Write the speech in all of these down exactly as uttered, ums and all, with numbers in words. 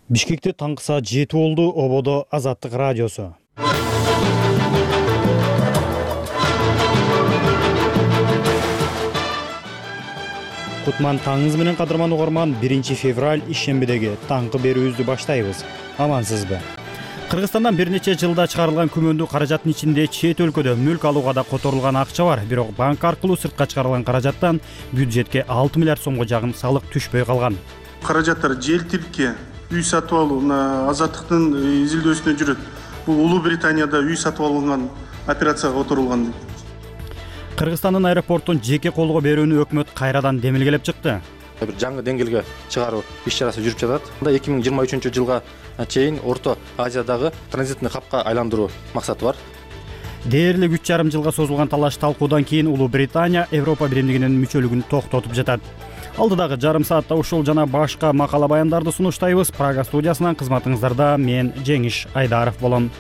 Бишкекте таңғы саат жети болду. Ободо Азаттык радиосу. Кутман таңыңыз менен кадырман угарман, биринчи февраль ишембидеги таңкы берүүбүздү баштайбыз. Амансызбы? Кыргызстандан бир нече жылда чыгарылган күмөндүү каражаттын ичинде чет өлкөдө мүлк алууга да которулган акча бар. Бирок банк аркылуу сыртка чыгарылган каражаттан бюджетке алты миллиард сомго жакын салык түшпөй калган. Каражаттар желтиликке, үй сатып алуу, мына Азаттыктын изилдөөсүнө жүрөт. Бул Улуу Британияда үй сатып алынган операцияга которулган. Кыргызстандын аэропортун жеке колго берүүнү өкмөт кайрадан демилгелеп чыкты. Бир жаңы деңгээлге чыгаруу иш чарасы жүрүп жатат. эки миң жыйырма үчүнчү жылга чейин Орто Азиядагы транзитный капка айландыруу максаты бар. Дээрлик үч жарым жылга созулган талаш талкуудан кийин Улуу Британия Европа биримдигинин мүчөлүгүн токтотуп жатат. Алдыдагы жарым саатта ушул жана башка макала баяндарды сунуштайбыз. Прага студиясынан кызматыңыздарда мен Жеңиш Айдаров болом.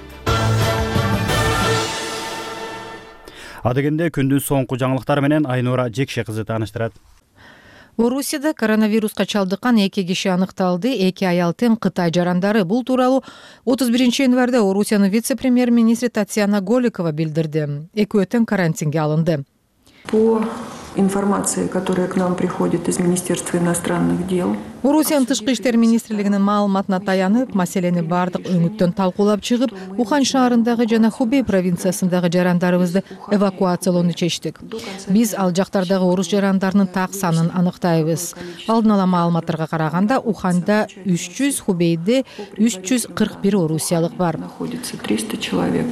Адегенде күндүн соңку жаңылыктары менен Айнура Жекше кызы тааныштырат. Орусияда коронавируска чалдыккан эки киши аныкталды. Эки аял тең Кытай жарандары. Бул тууралуу отуз биринчи январда Орусиянын вице-премьер-министри Татьяна Голикова билдирди. Экөө тең карантинге алынды. По информации, которая к нам приходит из Министерства иностранных дел. Орусиянын тышкы иштер министрлигинин маалыматына таянып, маселени бардык өңүттөн талкуулап чыгып, Ухан шаарындагы жана Хубей провинциясындагы жарандарыбызды эвакуациялоону чечтик. Биз ал жактардагы орус жарандарынын так санын аныктайбыз. Алдын ала маалыматтарга караганда, Уханда үч жүз, Хубейде үч жүз кырк бир орусиялык бар. Находится триста человек.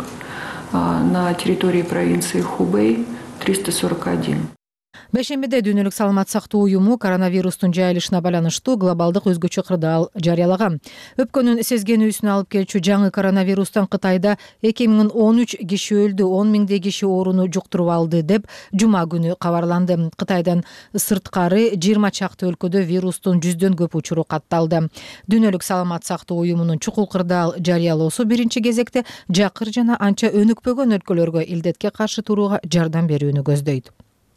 На территории провинции Хубей триста сорок один. Бешембиде Дүйнөлүк саламат сактоо уюму коронавирустун жайылышына байланыштуу глобалдык өзгөчө кырдаал жарыялаган. Өпкөнүн сезгенүүсүнө алып келчү жаңы коронавирустан Кытайда эки миң он үч киши өлдү, он миңдей киши ооруну жуктуруп алды деп жума күнү кабарланды. Кытайдан сырткары жыйырма чакты өлкөдө вирустун жүздөн көп учуру катталды. Дүйнөлүк саламат сактоо уюмунун чукул кырдаал жарыялоосу биринчи кезекте жакыр жана анча өнүкпөгөн өлкөлөргө илдетке каршы турууга жардам берүүнү көздөйт.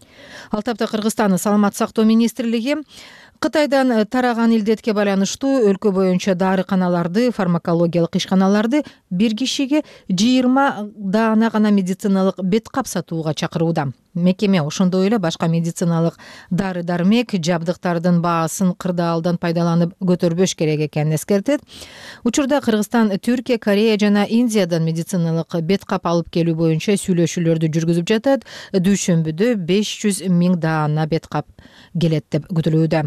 Ал тапта Кыргызстандын саламат сактоо министрлиги Кытайдан тараган илдетке байланыштуу өлкө боюнча дарыканаларды, фармакологиялык ишканаларды бир кишиге жыйырма даана гана медициналык бет кап сатууга чакырууда. Мекеме ошондой эле башка медициналык дары-дармек жабдыктардын баасын кырдаалдан пайдаланып көтөрбөш керек экенин эскертет. Учурда Кыргызстан, Түркия, Корея жана Индиядан медициналык бет кап алып келүү боюнча сүйлөшүүлөрдү жүргүзүп жатат. Дүйшөмбүдө беш жүз миң даана бет кап келет деп күтүлүүдө.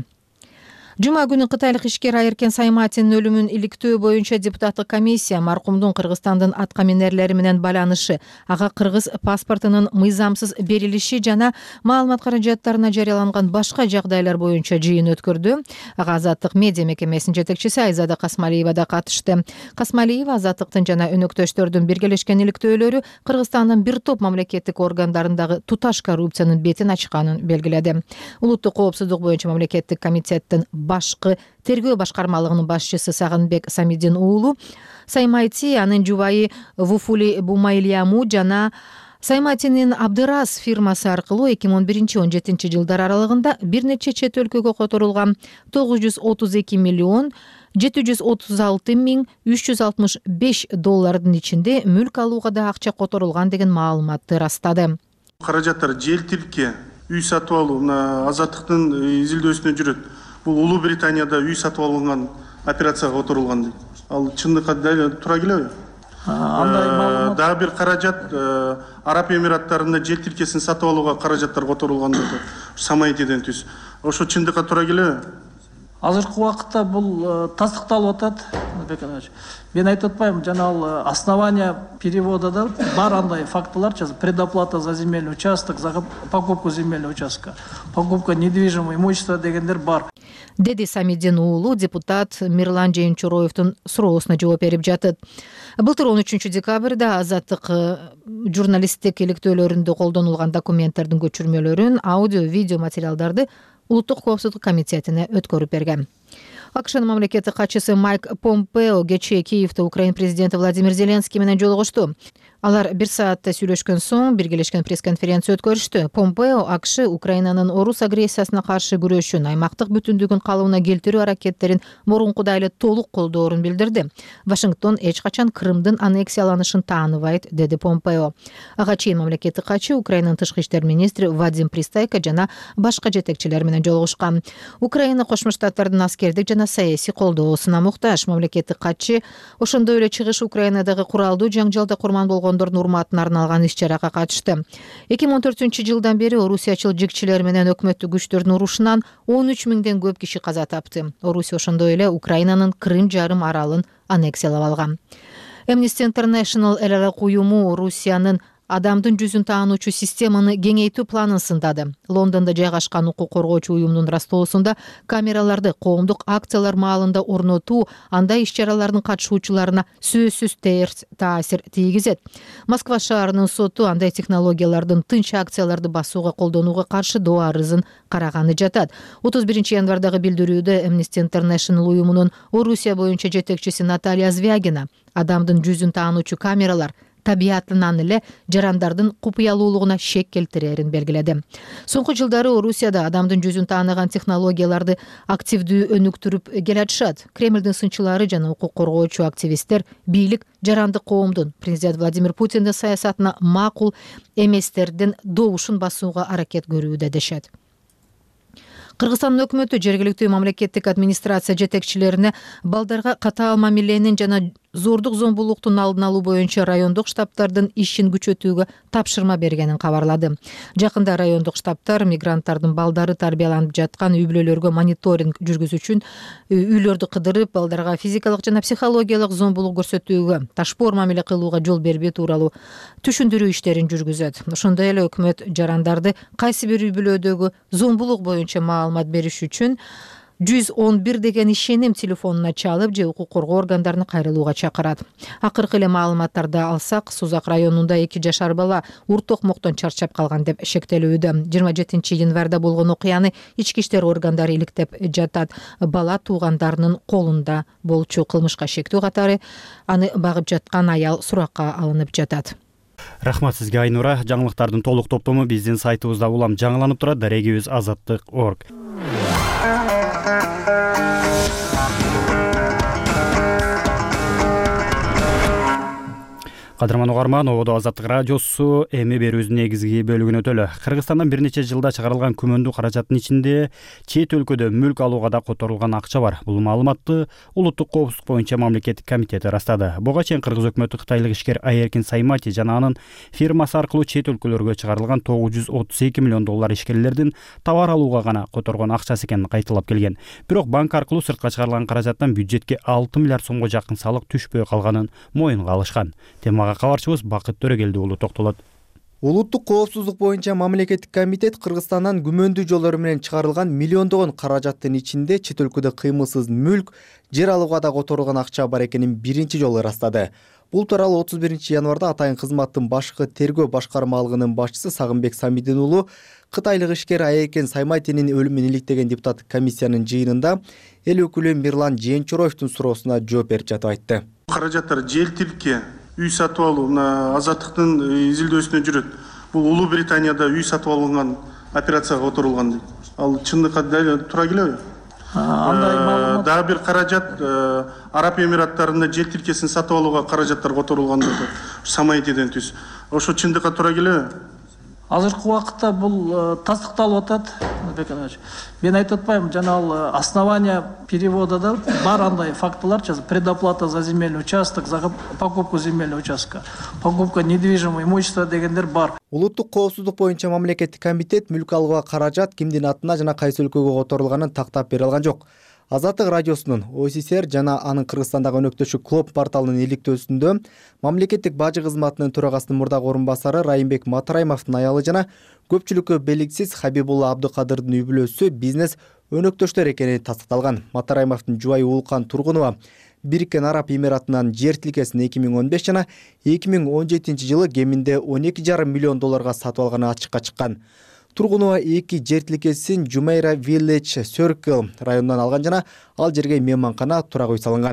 Жума күнү кытайлык ишкер Айыркен Сайматинин өлүмүн иликтөө боюнча депутаттык комиссия маркумдун Кыргызстандын аткаминерлери менен байланышы, ага кыргыз паспортунун мыйзамсыз берилиши жана маалымат каражаттарына жарыяланган башка жагдайлар боюнча жыйын өткөрдү. Ага Азаттык медиа мекемесинин жетекчиси Айзада Касмалиева да катышты. Касмалиева Азаттыктын жана өнөктөштөрдүн биргелешкен иликтөөлөрү Кыргызстандын бир топ мамлекеттик органдарындагы туташ коррупциянын бетин ачканын белгиледи. Улуттук коопсуздук боюнча мамлекеттик комитеттин башкы тергөө башкармалыгынын башчысы Сагынбек Самидин уулу Саймайти, анын жубайы Вуфули Бумайляму жана Сайматинин Абдырас фирмасы аркылуу эки миң он биринчи он жетинчи жылдар аралыгында бир нече чет өлкөгө которулган тогуз жүз отуз эки миллион жети жүз отуз алты миң үч жүз алтымыш беш доллардын ичинде мүлк алууга да акча которулган деген маалыматты ырастады. Каражаттар желтиликке, үй сатып алуу, мына Азаттыктын изилдөөсүнө жүрөт. Бул Улуу Британияда үй сатып алынган операцияга которулган дейт. Ал чындыкка туура келеби? Андай маалымат. Дагы бир каражат Араб Эмираттарында желтиликкесин сатып алууга каражаттар которулган дейт. Самайтиден түз. Ошо чындыкка туура келеби? Азыркы убакытта бул тастыкталып атат. Мен айтып атпайм, жана ал основания перевода да бар андай фактылар, предоплата за земельный участок, за покупку земельного участка, покупка недвижимого имущества дегендер бар. Деди Самидин уулу депутат Мирлан Жээнчуроевдун суроосуна жооп берип жатат. Былтыр он үчүнчү декабрда Азаттык журналисттик иликтөөлөрүндө колдонулган документтердин көчүрмөлөрүн, аудио, видео материалдарды Улуттук коопсуздук комитетине өткөрүп берген. АКШнын мамлекеттик катчысы Майк Помпео кечээ Киевде Украин президенти Владимир Зеленский менен жолугушту. Алар бир саатта сүйлөшкөн соң биргелешкен пресс-конференция өткөрүштү. Помпео АКШ Украинанын орус агрессиясына каршы күрөшүн, аймактык бүтүндүгүн калыбына келтирүү аракеттерин мурункудай эле толук колдоорун билдирди. Вашингтон эч качан Крымдын аннексияланышын тааныбайт, деди Помпео. Ага чейин мамлекеттик катчы Украинанын тышкы иштер министри Вадим Пристайко жана башка жетекчилер менен жолугушкан. Украина Кошмо Штаттардын аскердик жана саясий колдоосуна муктаж. Мамлекеттик катчы ошондой эле чыгыш Украинадагы куралдуу жаңжалда курман болгон урматына арналган иш-чарага катышты. эки миң он төртүнчү жылдан бери орусиячыл жигчилер менен өкмөттүк күчтөрдүн урушунан он үч миңден көп киши каза тапты. Орусия ошондой эле Украинанын Крым жарым аралын аннексиялап алган. Amnesty International эл аралык уюму Орусиянын адамдын жүзүн таануучу системаны кеңейтүү планын сындады. Лондондо жайгашкан укук коргоочу уюмдун ырастоосунда камераларды коомдук акциялар маалында орнотуу андай иш-чаралардын катышуучуларына сөзсүз терс таасир тийгизет. Москва шаарынын соту андай технологиялардын тынч акцияларды басууга колдонууга каршы доо арызын караганы жатат. отуз биринчи январдагы билдирүүдө Amnesty International уюмунун Орусия боюнча жетекчиси Наталья Звягина адамдын жүзүн таануучу камералар табиятынан эле жарандардын купуялуулугуна шек келтирерин белгиледи. Соңку жылдары Орусияда адамдын жүзүн тааныган технологияларды активдүү өнүктүрүп келатышат. Кремлдин сынчылары жана укук коргоочу активисттер бийлик жаранды коомдун президент Владимир Путиндин саясатына макул эместердин добушун басууга аракет көрүүдө дешет. Кыргызстандын өкмөтү жергиликтүү мамлекеттик администрация жетекчилерине балдарга катаал мамиленин жана зордук зомбулуктун алдын алуу боюнча райондук штабтардын ишин күчөтүүгө тапшырма бергенин кабарлады. Жакында райондук штабтар мигранттардын балдары тарбияланып жаткан үй бүлөлөргө мониторинг жүргүзүү үчүн үйлөрдү кыдырып, балдарга физикалык жана психологиялык зомбулук көрсөтүүгө, ташпоор мамиле кылууга жол бербөө тууралуу түшүндүрүү иштерин жүргүзөт. Ошондой эле өкмөт жарандарды кайсы бир үй бүлөдөгү зомбулук боюнча маалымат бериш үчүн жүз он бир деген ишеним телефонуна чалып же укук коргоо органдарына кайрылууга чакырат. Акыркы эле маалыматтарды алсак, Сузак районунда эки жашар бала урт токмоктон чарчап калган деп шектелүүдө. жыйырма жетинчи январда болгон окуяны ички иштер органдары иликтеп жатат. Бала туугандарынын колунда болчу. Кылмышка шектүү катары аны багып жаткан аял суракка алынып жатат. Рахмат сизге, Айнура. Жаңылыктардын толук топтому биздин сайтыбызда улам жаңыланып турат. Дарегибиз азаттык точка орг. Кадырман угарман, ободо Азаттык радиосу эми берүүбүздүн негизги бөлүгүнө өтөлү. Кыргызстандан бир нече жылда чыгарылган күмөндүү каражаттын ичинде чет өлкөдө мүлк алууга да которулган акча бар. Бул маалыматты Улуттук коопсуздук боюнча мамлекеттик комитети ырастады. Буга чейин Кыргыз өкмөтү кытайлык ишкер Айеркин Саймати жана анын фирмасы аркылуу чет өлкөлөргө чыгарылган тогуз жүз отуз эки миллион доллар ишкерлердин товар алууга гана которгон акчасы экенин кайталап келген. Бирок банк аркылуу сыртка чыгарылган каражаттан бюджетке алты миллиард сомго жакын салык түшпөй калганын моюнга алышкан. Темага кабарчыбыз Бакыт Төрөгелди уулу токтолот. Улуттук коопсуздук боюнча мамлекеттик комитет Кыргызстандан күмөндүү жолдор менен чыгарылган миллиондогон каражаттын ичинде чет өлкөдө кыймылсыз мүлк, жер алууга да которулган акча бар экенин биринчи жолу ырастады. Бул тууралуу отуз биринчи январда атайын кызматтын башкы тергөө башкармалыгынын башчысы Сагынбек Самидин уулу кытайлык ишкер Айеркин Сайматинин өлүмүн иликтеген депутаттык комиссиянын жыйынында эл өкүлү Мирлан Жээнчуроевдун суроосуна жооп берип жатып айтты. Каражаттар желтиликке, үй сатып алуу, мына азаттыктын изилдөөсүнө жүрөт. Бул Улуу Британияда үй сатып алынган операцияга которулган дейт. Ал чындыкка туура келеби? Андай маалымат. Дагы бир каражат Араб Эмираттарында жер тилкесин сатып алууга каражаттар которулган дейт. Самайтиден түз. Ошо чындыкка туура келеби? Азыркы убакытта бул тастыкталып атат. Мен айтып атпайм, жана ал основания перевода да бар андай фактылар, предоплата за земельный участок, за покупку земельного участка, покупка недвижимого имущества дегендер бар. Улуттук коопсуздук боюнча мамлекеттик комитет мүлк алууга каражат кимдин атына жана кайсы өлкөгө которулганын тактап бере алган жок. Азаттык радиосунун ОССР жана анын Кыргызстандагы өнөктөшү Клоп порталынын иликтөөсүндө мамлекеттик бажы кызматынын төрагасынын мурдагы орун басары Райымбек Матраимовдун аялы жана көпчүлүккө белгисиз Хабибулла Абдыкадырдын үй бүлөсү бизнес өнөктөштөр экени тастыкталган. Матраимовдун жубайы Уулкан Тургунова Бириккен Араб Эмиратынан жер тилкесин эки миң он беш жана эки миң он жетинчи жылы кеминде он эки жарым миллион долларга сатып алганы ачыкка чыккан. Тургунова эки жер тилкесин Жумейра Village Circle районунан алган жана ал жерге мейманкана, турак үй салынган.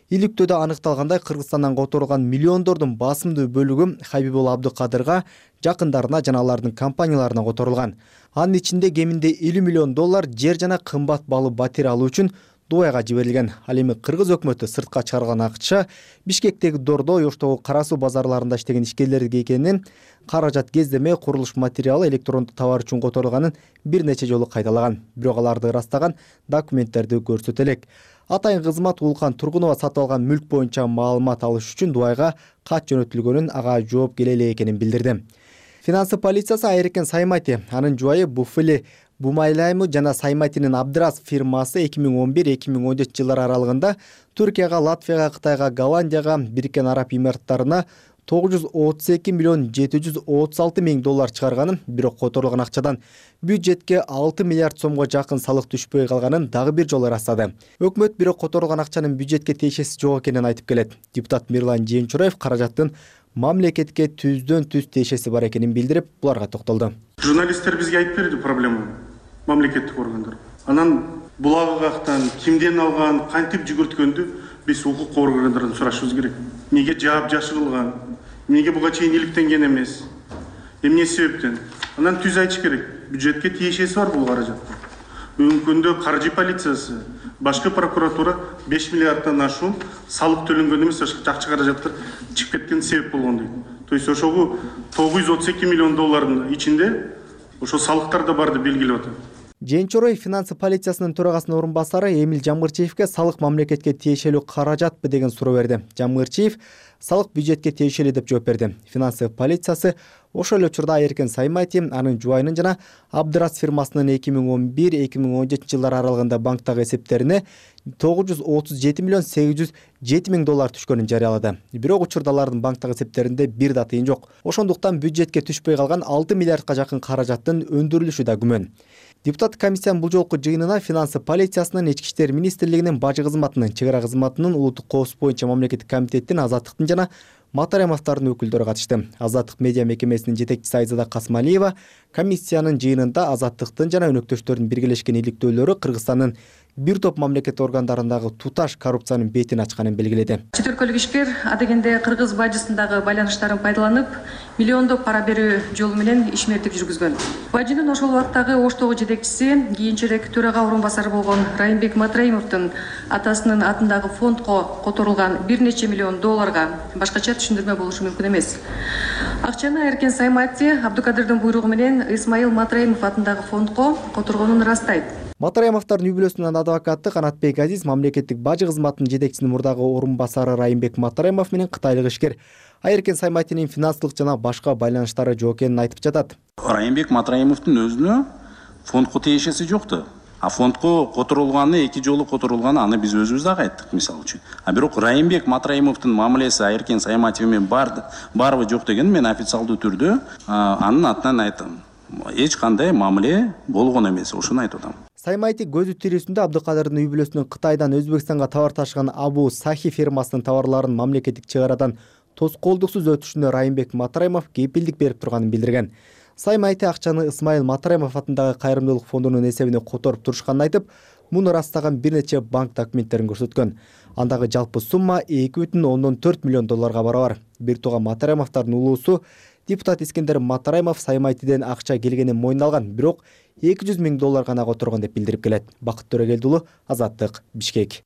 Иликтөөдө аныкталгандай Кыргызстандан которулган миллиондордун басымдуу бөлүгү Хабибул Абдыкадырга, жакындарына жана алардын компанияларына которулган. Анын ичинде кеминде элүү миллион доллар жер жана кымбат баалуу батир алуу үчүн Дубайга жиберилген. Ал эми кыргыз өкмөтү сыртка чыгарган акча Бишкектеги Дордой, Оштогу Кара суу базарларында иштеген ишкерлерге экенин, каражат кездеме, курулуш материалы, электрондук товар үчүн которулганын бир нече жолу кайталаган. Бирок аларды ырастаган документтерди көрсөтө элек. Атайын кызмат Улкан Тургунова сатып алган мүлк боюнча маалымат алыш үчүн Дубайга кат жөнөтүлгөнүн, ага жооп келе элек экенин билдирди. Финансы полициясы Айыркен Саймати, анын жубайы Буфили Бумайлайму жана Сайматинин Абдрас фирмасы эки миң он бир эки миң он жети жылдар аралыгында Түркияга, Латвияга, Кытайга, Голландияга, Бириккен Араб Эмираттарына тогуз жүз отуз эки миллион жети жүз отуз алты миң доллар чыгарганын, бирок которулган акчадан бюджетке алты миллиард сомго жакын салык түшпөй калганын дагы бир жолу ырастады. Өкмөт бирок которулган акчанын бюджетке тиешеси жок экенин айтып келет. Депутат Мирлан Жээнчураев каражаттын мамлекетке түздөн түз тиешеси бар экенин билдирип, буларга токтолду. Журналисттер бизге айтып берди проблеманы, мамлекеттик органдар. Анан булагы кактан, кимден алган, кантип жүгүрткөндү биз укук органдарынан сурашыбыз керек. Неге жаап жашырылган? Неге буга чейин иликтенген эмес? Эмне себептен? Анан түз айтыш керек. Бюджетке тиешеси бар бул каражат. Бүгүнкү күндө каржы полициясы, башкы прокуратура беш миллиарддан ашуун салык төлөнгөн эмес, жакчы каражаттар чыгып кеткен себеп болгон дейт. То есть ошого тогуз жүз отуз эки миллион доллардын ичинде ошо салыктар да барды белгилеп атат. Жээнчураев финансы полициясынын төрагасынын орун басары Эмил Жамгырчиевке салык мамлекетке тиешелүү каражатпы деген суроо берди. Жамгырчиев салык бюджетке тиешелүү деп жооп берди. Финансы полициясы ошол эле учурда Айыркен Саймати, анын жубайынын жана Абдрас фирмасынын эки миң он бир эки миң он жетинчи жылдар аралыгында банктагы эсептерине тогуз жүз отуз жети миллион сегиз жүз жети миң доллар түшкөнүн жарыялады. Бирок учурда алардын банктагы эсептеринде бир да тыйын жок. Ошондуктан бюджетке түшпөй калган алты миллиардка жакын каражаттын өндүрүлүшү да күмөн. Депутат комиссиянын бул жолку жыйынына финансы полициясынын, Ички иштер министрлигинин, бажы кызматынын, чек ара кызматынын, улуттук коопсуздук боюнча мамлекеттик комитеттин, Азаттыктын жана Матаремовдордун өкүлдөрү катышты. Азаттык медиа мекемесинин жетекчиси Айзада Касмалиева комиссиянын жыйынында Азаттыктын жана өнөктөштөрдүн биргелешкен иликтөөлөрү Кыргызстандын бир топ мамлекет органдарындагы туташ коррупциянын бетин ачканын белгиледи. Чет өлкөлүк ишкер адегенде кыргыз бажысындагы байланыштарын пайдаланып, миллиондоп пара берүү жолу менен ишмердик жүргүзгөн. Бажынын ошол убактагы Оштогу жетекчиси, кийинчерээк төрага орун басары болгон Райымбек Матраимовдун атасынын атындагы фондко которулган бир нече миллион долларга башкача түшүндүрмө болушу мүмкүн эмес. Акчаны Айыркен Саймати Абдыкадырдын буйругу менен Исмаил Матраимов атындагы фондко которгонун ырастайт. Матраимовдордун үй бүлөсүнүн адвокаты Канатбек Азиз мамлекеттик бажы кызматынын жетекчисинин мурдагы орун басары Райымбек Матраимов менен кытайлык ишкер Айыркен Сайматинин финансылык жана башка байланыштары жок экенин айтып жатат. Райымбек Матраимовдун өзүнө фондко тиешеси жокту. А фондко которулганы, эки жолу которулганы, аны биз өзүбүз дагы айттык мисалы үчүн. А бирок Райымбек Матраимовдун мамилеси Айыркен Сайматов менен барбы жок деген мен официалдуу түрдө анын атынан айтам. Эч кандай мамиле болгон эмес, ошону айтып атам. Саймайти көзү тирүүсүндө Абдыкадырдын үй бүлөсүнүн Кытайдан Өзбекстанга товар ташыган Абу Сахи фирмасынын товарларын мамлекеттик чек арадан тоскоолдуксуз өтүшүнө Райымбек Матраимов кепилдик берип турганын билдирген. Саймайти акчаны Исмаил Матраимов атындагы кайрымдуулук фондунун эсебине которуп турушканын айтып, муну ырастаган бир нече банк документтерин көрсөткөн. Андагы жалпы сумма эки бүтүн ондон төрт миллион долларга барабар. Бир тууга Матраимовдордун улуусу депутат Искендер Матраимов Саймайтиден акча келгенин мойындалган, бирок эки жүз миң доллар гана которгон деп билдирип келет. Бакыт Төрөгелди уулу, Азаттык, Бишкек.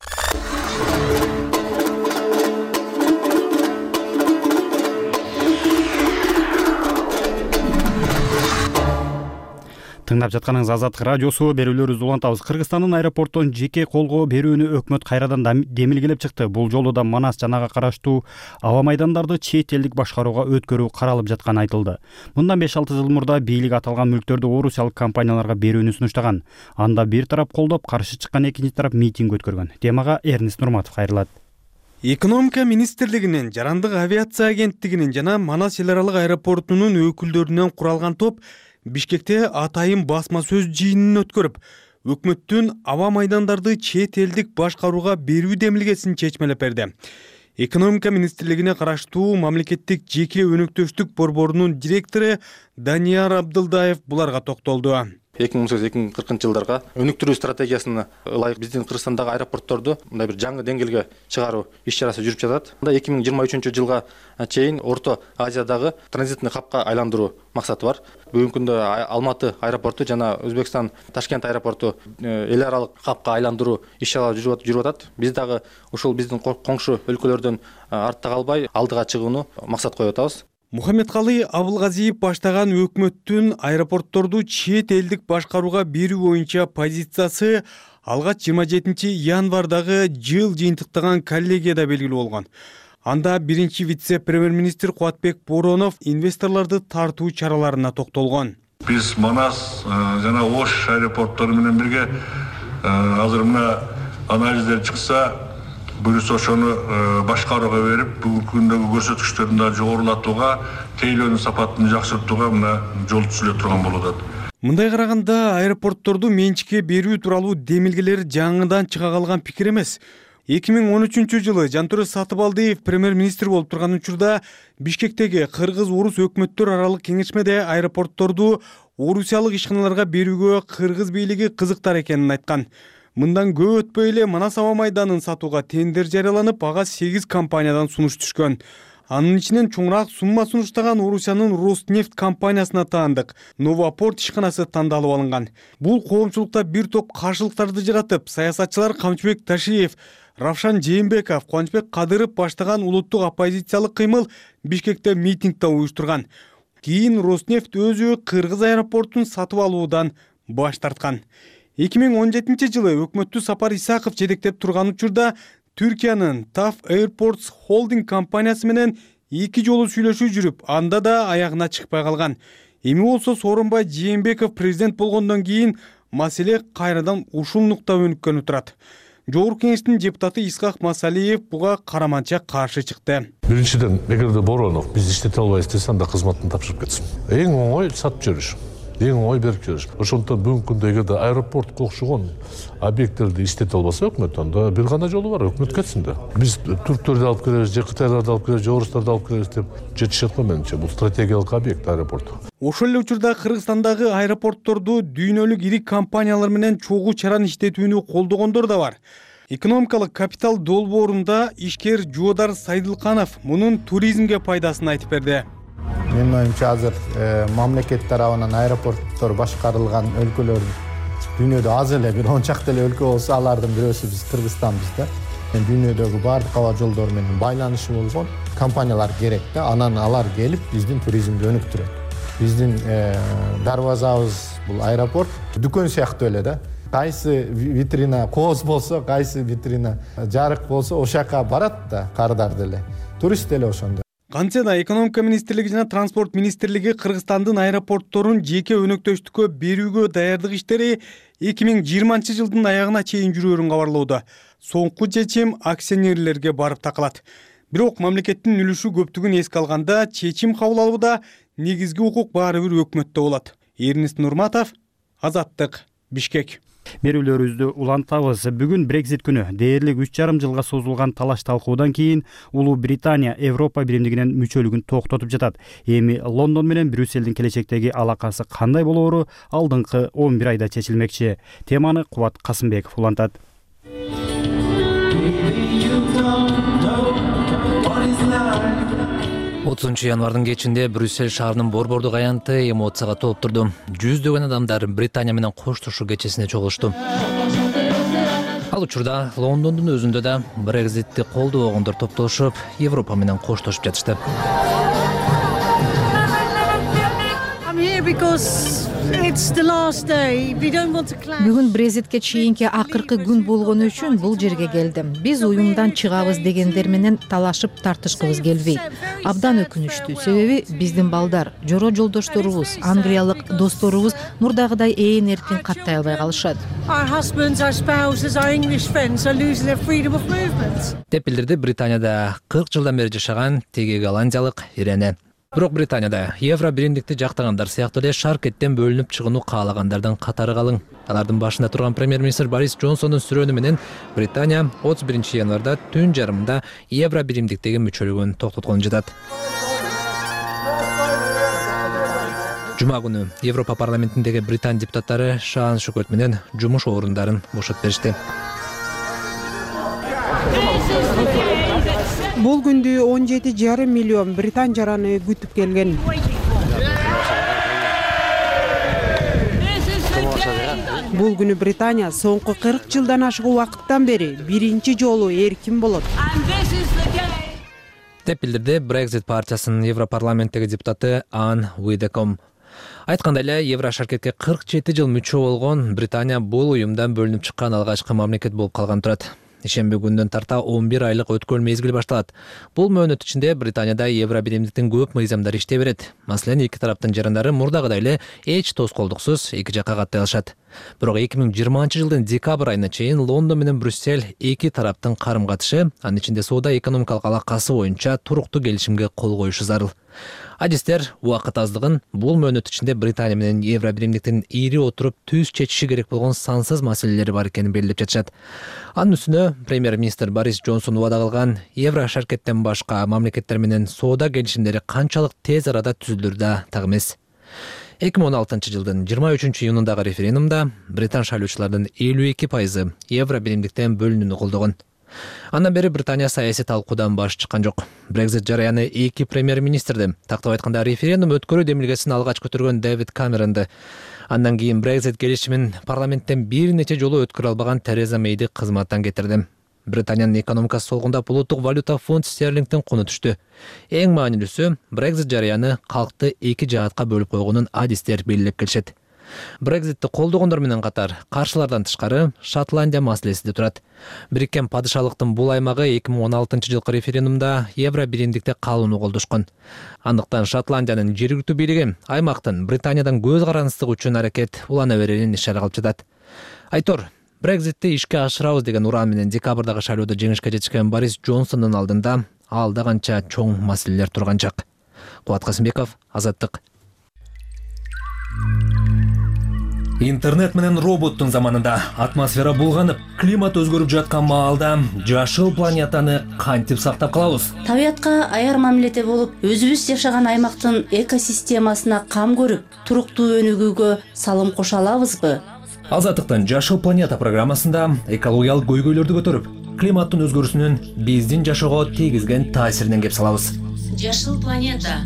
Тыңдап жатканыңыз Азаттык радиосу, берүүлөрүбүздү улантабыз. Кыргызстандын аэропорттон жеке колго берүүнү өкмөт кайрадан демилгелеп чыкты. Бул жолу да Манас жанага караштуу аба майдандарды чет элдик башкарууга өткөрүү каралып жатканы айтылды. Мындан беш алты жыл мурда бийлик аталган мүлктөрдү орусиялык компанияларга берүүнү сунуштаган. Анда бир тарап колдоп, каршы чыккан экинчи тарап митинг өткөргөн. Темага Эрнест Нурматов кайрылат. Экономика министрлигинин, Жарандык авиация агенттигинин жана Манас эл аралык аэропортунун өкүлдөрүнөн куралган топ Бишкекте атайын басма сөз жыйынын өткөрүп, өкмөттүн аба майдандарды чет элдик башкарууга берүү демилгесин чечмелеп берди. Экономика министрлигине караштуу мамлекеттик жеке өнөктөштүк борборунун директору Данияр Абдылдаев буларга токтолду. эки миң он сегиз эки миң кыркынчы жылдарга өнүктүрүү стратегиясына ылайык биздин Кыргызстандагы аэропортторду мындай бир жаңы деңгээлге чыгаруу иш чарасы жүрүп жатат. Мында эки миң жыйырма үчүнчү жылга чейин Орто Азиядагы транзитный капка айландыруу максаты бар. Бүгүнкү күндө Алматы аэропорту жана Өзбекстан Ташкент аэропорту эл аралык капка айландыруу иш чаралары жүрүп атат. Биз дагы ушул биздин коңшу өлкөлөрдөн артта калбай алдыга чыгууну максат коюп атабыз. Мухаммедкалый Абылгазиев баштаган өкмөттүн аэропортторду чет элдик башкарууга берүү боюнча позициясы алгач жыйырма жетинчи январдагы жыл жыйынтыктаган коллегияда белгилүү болгон. Анда биринчи вице-премьер-министр Кубатбек Боронов инвесторлорду тартуу чараларына токтолгон. Биз Манас жана Ош аэропорттору менен бирге азыр мына анализдер чыкса, Бирис ошону башкарууга берип, бүгүнкү күндөгү көрсөткүчтөрдү да жогорулатууга, тейлөөнүн сапатын жакшыртууга мына жол түзүлө турган болуп атат. Мындай караганда аэропортторду менчикке берүү тууралуу демилгелер жаңыдан чыга калган пикир эмес. эки миң он үчүнчү жылы Жантөре Сатыбалдиев премьер-министр болуп турган учурда Бишкектеги кыргыз-орус өкмөттөр аралык кеңешмеде аэропортторду орусиялык ишканаларга берүүгө кыргыз бийлиги кызыктар экенин айткан. Мындан көп өтпөй эле Манас аба майданын сатууга тендер жарыяланып, ага сегиз компаниядан сунуш түшкөн. Анын ичинен чоңураак сумма сунуштаган Орусиянын Роснефть компаниясына таандык Новопорт ишканасы тандалып алынган. Бул коомчулукта бир топ каршылыктарды жаратып, саясатчылар Камчыбек Ташиев, Равшан Жээнбеков, Кубанычбек Кадыров баштаган улуттук оппозициялык кыймыл Бишкекте митингде уюштурган. Кийин Роснефть өзү Кыргыз аэропортун сатып алуудан баш тарткан. эки миң он жетинчи жылы өкмөттү Сапар Исаков жетектеп турган учурда Түркиянын TAF Airports Holding компаниясы менен эки жолу сүйлөшүү жүрүп, анда да аягына чыкпай калган. Эми болсо Сооронбай Жээнбеков президент болгондон кийин маселе кайрадан ушул нукта өнүккөнү турат. Жогорку кеңештин депутаты Исхак Масалиев буга караманча каршы чыкты. Биринчиден, эгерде Боронов биз иштете албайбыз десе, анда кызматын тапшырып кетсин. Эң оңой сатып жүрүш. Эң оңой берип жүрүш. Ошондон бүгүнкү күндө эгерде аэропорт окшогон объекттерди иштете албаса өкмөт, анда бир гана жолу бар, өкмөт кетсин да. Биз түрктөрдү алып келебиз, же кытайларды алып келебиз, же орустарды алып келебиз деп жетишет го менимче. Бул стратегиялык объект аэропорт. Ошол эле учурда Кыргызстандагы аэропортторду дүйнөлүк ири компаниялар менен чогуу чаран иштетүүнү колдогондор да бар. Экономикалык капитал долбоорунда ишкер Жуудар Сайдылканов мунун туризмге пайдасын айтып берди. Менин оюмча азыр мамлекет тарабынан аэропорттор башкарылган өлкөлөр дүйнөдө аз эле, бир он чакты эле өлкө болсо, алардын бирөөсү биз Кыргызстанбыз да. Дүйнөдөгү бардык аба жолдор менен байланышы болгон компаниялар керек да. Анан алар келип биздин туризмди өнүктүрөт. Биздин дарбазабыз бул аэропорт дүкөн сыяктуу эле да. Кайсы витрина кооз болсо, кайсы витрина жарык болсо, ошака барат да кардар деле. Турист деле ошондо. Кантсе да экономика министрлиги жана транспорт министрлиги Кыргызстандын аэропортторун жеке өнөктөштүккө берүүгө даярдык иштери эки миң жыйырманчы жылдын аягына чейин жүрөөрүн кабарлоодо. Соңку чечим акционерлерге барып такалат. Бирок мамлекеттин үлүшү көптүгүн эске алганда чечим кабыл алууда негизги укук баары бир өкмөттө болот. Эрнест Нурматов, Азаттык, Бишкек. Берүүлөрүбүздү улантабыз. Бүгүн Брексит күнү дээрлик үч жарым жылга созулган талаш талкуудан кийин Улуу Британия Европа биримдигинин мүчөлүгүн токтотуп жатат. Эми Лондон менен Брюсселдин келечектеги алакасы кандай болоору алдыңкы он бир айда чечилмекчи. Теманы Кубат Касымбеков улантат. отузунчу январдын кечинде Брюссель шаарынын борбордук аянты эмоцияга толуп турду. Жүздөгөн адамдар Британия менен коштошуу кечесине чогулушту. Ал учурда Лондондун өзүндө да Брекситти колдобогондор топтолушуп, Европа менен коштошуп жатышты. Бүгүн Брекситке чейинки акыркы күн болгону үчүн бул жерге келдим. Биз уюмдан чыгабыз дегендер менен талашып тартышкыбыз келбейт. Абдан өкүнүчтүү, себеби биздин балдар, жора жолдошторубуз, англиялык досторубуз мурдагыдай ээн эркин каттай албай калышат. Деп билдирди Британияда кырк жылдан бери жашаган теги голландиялык Ирене. Бирок Британияда евро биримдикти жактагандар сыяктуу эле шаркеттен бөлүнүп чыгууну каалагандардын катары калың. Алардын башында турган премьер-министр Борис Джонсондун сүрөөнү менен Британия отуз биринчи январда түн жарымында евро биримдиктеги мүчөлүгүн токтоткон жатат. Жума күнү Европа парламентиндеги Британ депутаттары шаан шөкөт менен жумуш орундарын бошотуп беришти. Бул күндү он жети жарым миллион британ жараны күтүп келген. Бул күнү Британия соңку кырк жылдан ашык убакыттан бери биринчи жолу эркин болот. Деп билдирди Brexit партиясынын Европарламенттеги депутаты Ан Уидеком. Айткандай эле, Евро шаркетке кырк жети жыл мүчө болгон Британия бул уюмдан бөлүнүп чыккан алгачкы мамлекет болуп калган турат. Ишемби күндөн тарта он бир айлык өткөл мезгил башталат. Бул мөөнөт ичинде Британияда евро биримдиктин көп мыйзамдары иштей берет. Маселен, эки тараптын жарандары мурдагыдай эле эч тоскоолдуксуз эки жакка каттай алышат. Бирок эки миң жыйырманчы жылдын декабрь айына чейин Лондон менен Брюссель эки тараптын карым-катышы, анын ичинде соода экономикалык алакасы боюнча туруктуу келишимге кол коюшу зарыл. Адистер убакыт аздыгын бул мөөнөт ичинде Британия менен евро биримдиктин ири отуруп түз чечиши керек болгон сансыз маселелери бар экенин белгилеп жатышат. Анын үстүнө премьер-министр Борис Джонсон убада кылган евро шаркеттен башка мамлекеттер менен соода келишимдери канчалык тез арада түзүлүр да так эмес. эки миң он алтынчы жылдын жыйырма үчүнчү июнундагы референдумда британ шайлоочулардын элүү эки пайызы евро биримдиктен бөлүнүүнү колдогон. Андан бери Британия саясий талкуудан баш чыккан жок. Brexit жараяны эки премьер-министрди, тактап айтканда референдум өткөрүү демилгесин алгач көтөргөн Дэвид Камеронду, андан кийин Brexit келишимин парламенттен бир нече жолу өткөрө албаган Тереза Мейди кызматтан кетирди. Британиянын экономикасы солгундап, улуттук валюта фунт стерлингдин куну түштү. Эң маанилүүсү, Brexit жараяны калкты эки жаатка бөлүп койгонун адистер белгилеп келишет. Брекзитти колдогондор менен катар каршылардан тышкары Шотландия маселеси да турат. Бириккен падышалыктын бул аймагы эки миң он алтынчы жылкы референдумда евро биримдикте калууну колдошкон. Андыктан Шотландиянын жергиликтүү бийлиги аймактын Британиядан көз карандысыздыгы үчүн аракет улана берерин ишара кылып жатат. Айтор, Брекзитти ишке ашырабыз деген уран менен декабрдагы шайлоодо жеңишке жетишкен Борис Джонсондун алдында алда канча чоң маселелер турган жак. Кубат Касымбеков, Азаттык. Интернет менен роботтун заманында атмосфера булганып, климат өзгөрүп жаткан маалда жашыл планетаны кантип сактап калабыз? Табиятка аяр мамиледе болуп, өзүбүз жашаган аймактын экосистемасына кам көрүп, туруктуу өнүгүүгө салым кошо алабызбы? Азаттыктын Жашыл планета программасында экологиялык көйгөйлөрдү көтөрүп, климаттын өзгөрүүсүнүн биздин жашоого тийгизген таасиринен кеп салабыз. Жашыл планета.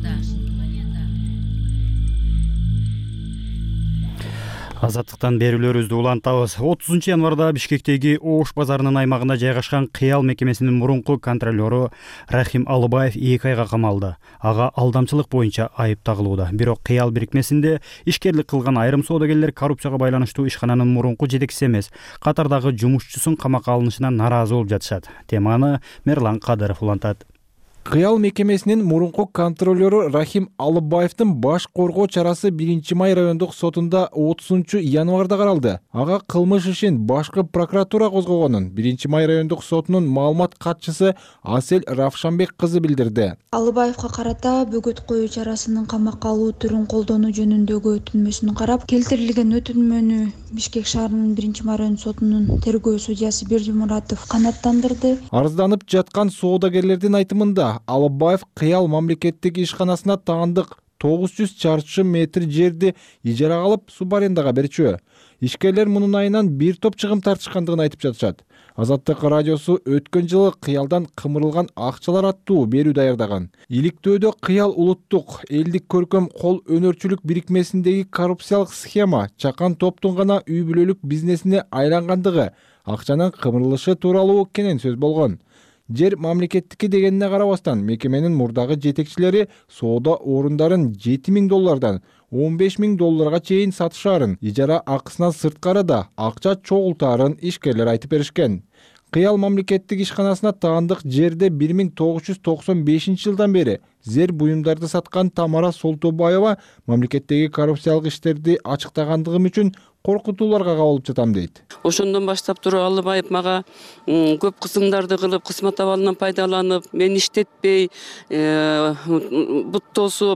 Азаттыктан берүүлөрүбүздү улантабыз. отузунчу январда Бишкектеги Ош базарынын аймагында жайгашкан Кыял мекемесинин мурунку контролеру Рахим Алыбаев эки айга камалды. Ага алдамчылык боюнча айып тагылууда. Бирок Кыял бирикмесинде ишкерлик кылган айрым соодагерлер коррупцияга байланыштуу ишкананын мурунку жетекчиси эмес, катардагы жумушчусун камакка алынышына нааразы болуп жатышат. Теманы Мерлан Кадыров улантат. Кыял мекемесинин мурунку контролеру Рахим Алыбаевдин баш коргоо чарасы биринчи май райондук сотунда отузунчу январда каралды. Ага кылмыш ишин башкы прокуратура козгогонун биринчи май райондук сотунун маалымат катчысы Асель Равшанбек кызы билдирди. Алыбаевга карата бөгөт коюу чарасынын камакка алуу түрүн колдонуу жөнүндөгү өтүнмөсүн карап, келтирилген өтүнмөнү Бишкек шаарынын биринчи май райондук сотунун тергөө судьясы Бердимуратов канааттандырды. Арызданып жаткан соодагерлердин айтымында Алыбаев Кыял мамлекеттик ишканасына таандык тогуз жүз чарчы метр жерди ижарага алып суб арендага берчү. Ишкерлер мунун айынан бир топ чыгым тартышкандыгын айтып жатышат. Азаттык радиосу өткөн жылы Кыялдан кымырылган акчалар аттуу берүү даярдаган. Иликтөөдө Кыял улуттук элдик көркөм кол өнөрчүлүк бирикмесиндеги коррупциялык схема чакан топтун гана үй бүлөлүк бизнесине айлангандыгы, акчанын кымырылышы тууралуу кенен сөз болгон. Жер мамлекеттики дегенине карабастан, мекеменин мурдагы жетекчилери соода орундарын жети миң доллардан он беш миң долларга чейин сатышаарын, ижара акысынан сырткары да акча чогултаарын ишкерлер айтып беришкен. Кыял мамлекеттик ишканасына таандык жерде бир миң тогуз жүз токсон бешинчи жылдан бери зер буюмдарды саткан Тамара Солтобаева мамлекеттеги коррупциялык иштерди ачыктагандыгым үчүн коркутууларга кабылып жатам дейт. Ошондон баштап туруп Алыбаев мага көп кысымдарды кылып, кысмат абалынан пайдаланып, мени иштетпей, бут тосуп,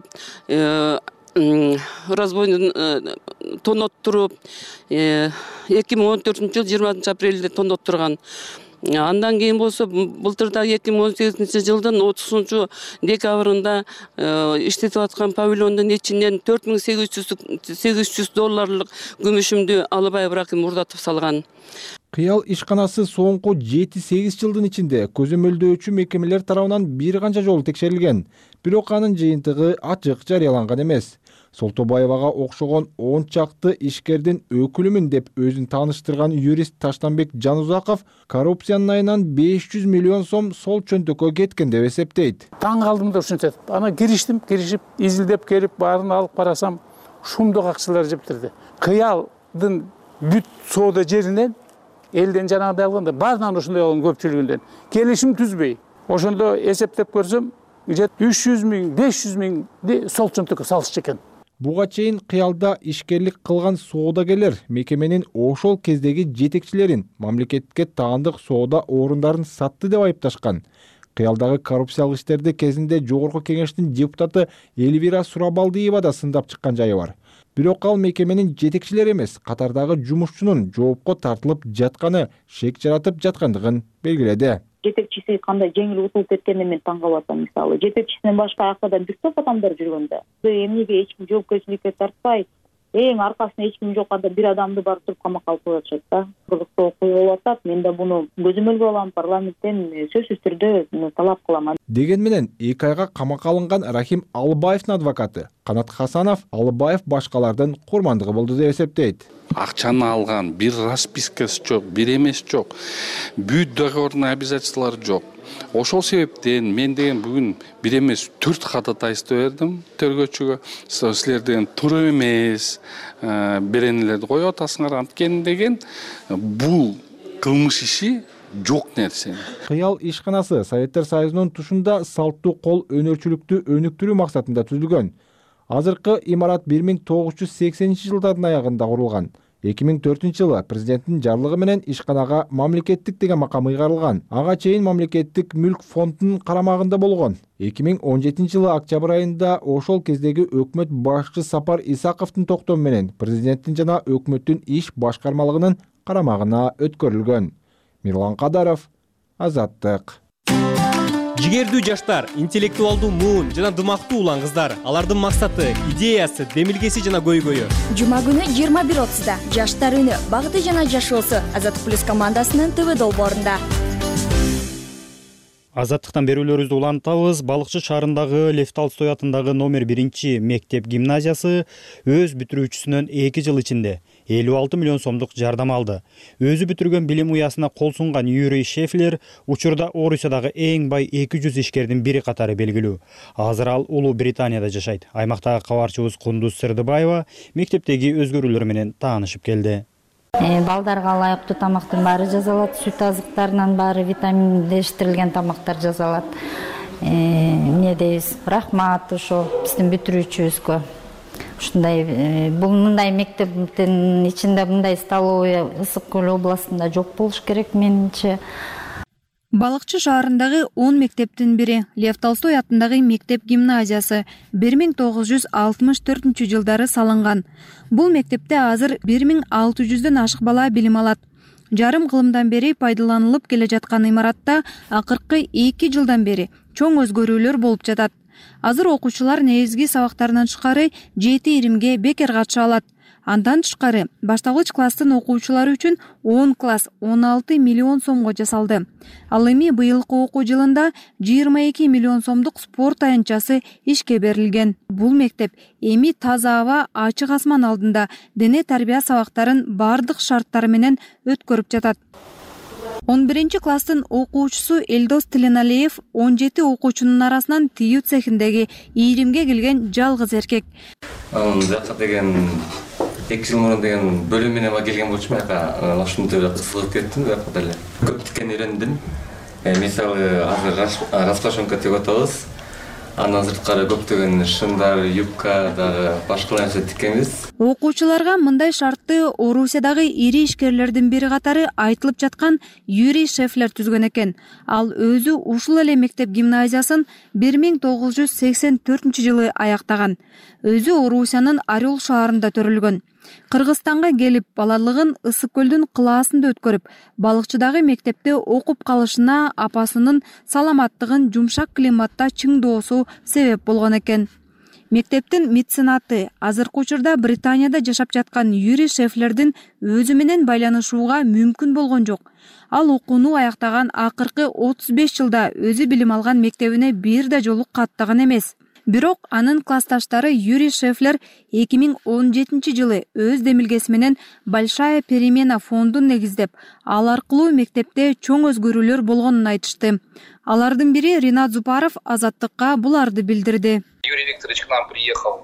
разбойну тоноттуруп, эки миң он төртүнчү жыл жыйырма алтынчы апрелде тоноттурган. Андан кийин болсо былтырда эки миң он сегизинчи жылдын отузунчу декабрында иштетип аткан павильондун ичинен төрт миң сегиз жүз долларлык күмүшүмдү Алыбаев Рахим урдатып салган. Кыял ишканасы соңку жети сегиз жылдын ичинде көзөмөлдөөчү мекемелер тарабынан бир канча жолу текшерилген, бирок анын жыйынтыгы ачык жарыяланган эмес. Солтобаевага окшогон он чакты ишкердин өкүлүмүн деп өзүн тааныштырган юрист Таштанбек Жанузаков коррупциянын айынан беш жүз миллион сом сол чөнтөккө кеткен деп эсептейт. Таң калдым да ушинтип. Ана кириштим, киришип, изилдеп келип баарын алып карасам, шумдук акчалар жептирди. Кыялдын бүт соода жеринен элден жанагындай алганда баарынан ушундай болгон көпчүлүгүндөн келишим түзбөй. Ошондо эсептеп көрсөм, үч жүз миң, беш жүз миңди сол чөнтөккө салышчу экен. Буга чейин Кыялда ишкерлик кылган соодагерлер мекеменин ошол кездеги жетекчилерин мамлекетке таандык соода орундарын сатты деп айыпташкан. Кыялдагы коррупциялык иштерди кезинде Жогорку Кеңештин депутаты Эльвира Сурабалдиева да сындап чыккан жайы бар. Бирок ал мекеменин жетекчилери эмес, катардагы жумушчунун жоопко тартылып жатканы, шек жаратып жаткандыгын белгиледи. Жетекчиси кандай жеңил утулуп кеткенине мен таң калып атам. Мисалы, жетекчисинен башка акадан бир топ адамдар жүргөндө, эмнеге эч ким жоопкерчиликке тартпай, эң аркасында эч ким жок анда бир адамды барып туруп камакка алып коюп атышат да. Кызыктуу окуя болуп атат. Мен да буну көзөмөлгө алам, парламенттен сөзсүз түрдө талап кылам. Деген менен эки айга камакка алынган Рахим Алыбаевдин адвокаты Канат Хасанов Алыбаев башкалардын курмандыгы болду деп эсептейт. Акчаны алган, бир распискасы жок, бир эмес жок. Бүт договорный обязательстволор жок. Ошол себептен мен деген бүгүн бир эмес төрт ходатайство бердим тергөөчүгө. Силерден туура эмес беренелерди коюп атасыңар, анткени деген бул кылмыш иши жок нерсе. Кыял ишканасы Советтер Союзунун тушунда салттуу кол өнөрчүлүктү өнүктүрүү максатында түзүлгөн. Азыркы имарат бир миң тогуз жүз сексенинчи жылдардын аягында курулган. эки миң төртүнчү жылы президенттин жарлыгы менен ишканага мамлекеттик деген макам ыйгарылган. Ага чейин мамлекеттик мүлк фондунун карамагында болгон. эки миң он жетинчи жылы октябрь айында ошол кездеги өкмөт башчысы Сапар Исаковдун токтому менен президенттин жана өкмөттүн иш башкармалыгынын карамагына өткөрүлгөн. Мирлан Кадаров, Азаттык. Жигердүү жаштар, интеллектуалдуу муун жана дымактуу улан кыздар. Алардын максаты, идеясы, демилгеси жана көйгөйү. Жума күнү жыйырма бир отузда жаштар үнү, багыты жана жашоосу Азаттык плюс командасынын ТВ долбоорунда. Азаттыктан берүүлөрүбүздү улантабыз. Балыкчы шаарындагы Лев Толстой атындагы номер биринчи мектеп гимназиясы өз бүтүрүүчүсүнөн эки жыл ичинде элүү алты миллион сомдук жардам алды. Өзү бүтүргөн билим уясына кол сунган Юрий Шефлер учурда Орусиядагы эң бай эки жүз ишкердин бири катары белгилүү. Азыр ал Улуу Британияда жашайт. Аймактагы кабарчыбыз Кундуз Сырдыбаева мектептеги өзгөрүүлөр менен таанышып келди. Балдарга ылайыктуу тамактын баары жасалат, сүт азыктарынан баары витаминдештирилген тамактар жасалат. Эмне дейбиз? Рахмат ошо биздин бүтүрүүчүбүзгө. Ушундай бул мындай мектептин ичинде мындай столовый Ысык Көл областында жок болуш керек менимче. Балыкчы шаарындагы он мектептин бири Лев Толстой атындагы мектеп гимназиясы бир миң тогуз жүз алтымыш төртүнчү жылдары салынган. Бул мектепте азыр бир миң алты жүздөн ашык бала билим алат. Жарым кылымдан бери пайдаланылып келе жаткан имаратта акыркы эки жылдан бери чоң өзгөрүүлөр болуп жатат. Азыр окуучулар негизги сабактарынан тышкары жети иримге бекер катыша алат. Андан тышкары башталгыч класстын окуучулары үчүн он класс он алты миллион сомго жасалды. Ал эми быйылкы окуу жылында жыйырма эки миллион сомдук спорт аянтчасы ишке берилген. Бул мектеп эми таза аба, ачык асман алдында дене тарбия сабактарын бардык шарттары менен өткөрүп жатат. он биринчи класстын окуучусу Элдос Тиленалиев он жети окуучунун арасынан тыюу цехиндеги ийримге келген жалгыз эркек. Жакка деген эки жыл мурун деген бөлүм менен келген болчумун, ага ошондо эле кызыгып кеттим, жакка деле. Көптүкөн үйрөндүм. Мисалы азыр распашонка тигип атабыз. Андан сырткары көптөгөн шындар, юбка дагы башка нерсе тиккенбиз. Окуучуларга мындай шартты Орусиядагы ири ишкерлердин бири катары айтылып жаткан Юрий Шефлер түзгөн экен. Ал өзү ушул эле мектеп гимназиясын бир миң тогуз жүз сексен төртүнчү жылы аяктаган. Өзү Орусиянын Орел шаарында төрөлгөн. Кыргызстанга келип балалыгын Ысык көлдүн кылаасында өткөрүп, балыкчыдагы мектепте окуп калышына апасынын саламаттыгын жумшак климатта чыңдоосу себеп болгон экен. Мектептин меценаты азыркы учурда Британияда жашап жаткан Юрий Шефлердин өзү менен байланышууга мүмкүн болгон жок. Ал окууну аяктаган акыркы отуз беш жылда өзү билим алган мектебине бир да жолу каттаган эмес. Бирок анын классташтары Юрий Шефлер эки миң он жетинчи жылы өз демилгеси менен Большая перемена фондун негиздеп, ал аркылуу мектепте чоң өзгөрүүлөр болгонун айтышты. Алардын бири Ринат Зупаров Азаттыкка буларды билдирди. Юрий Викторович к нам приехал.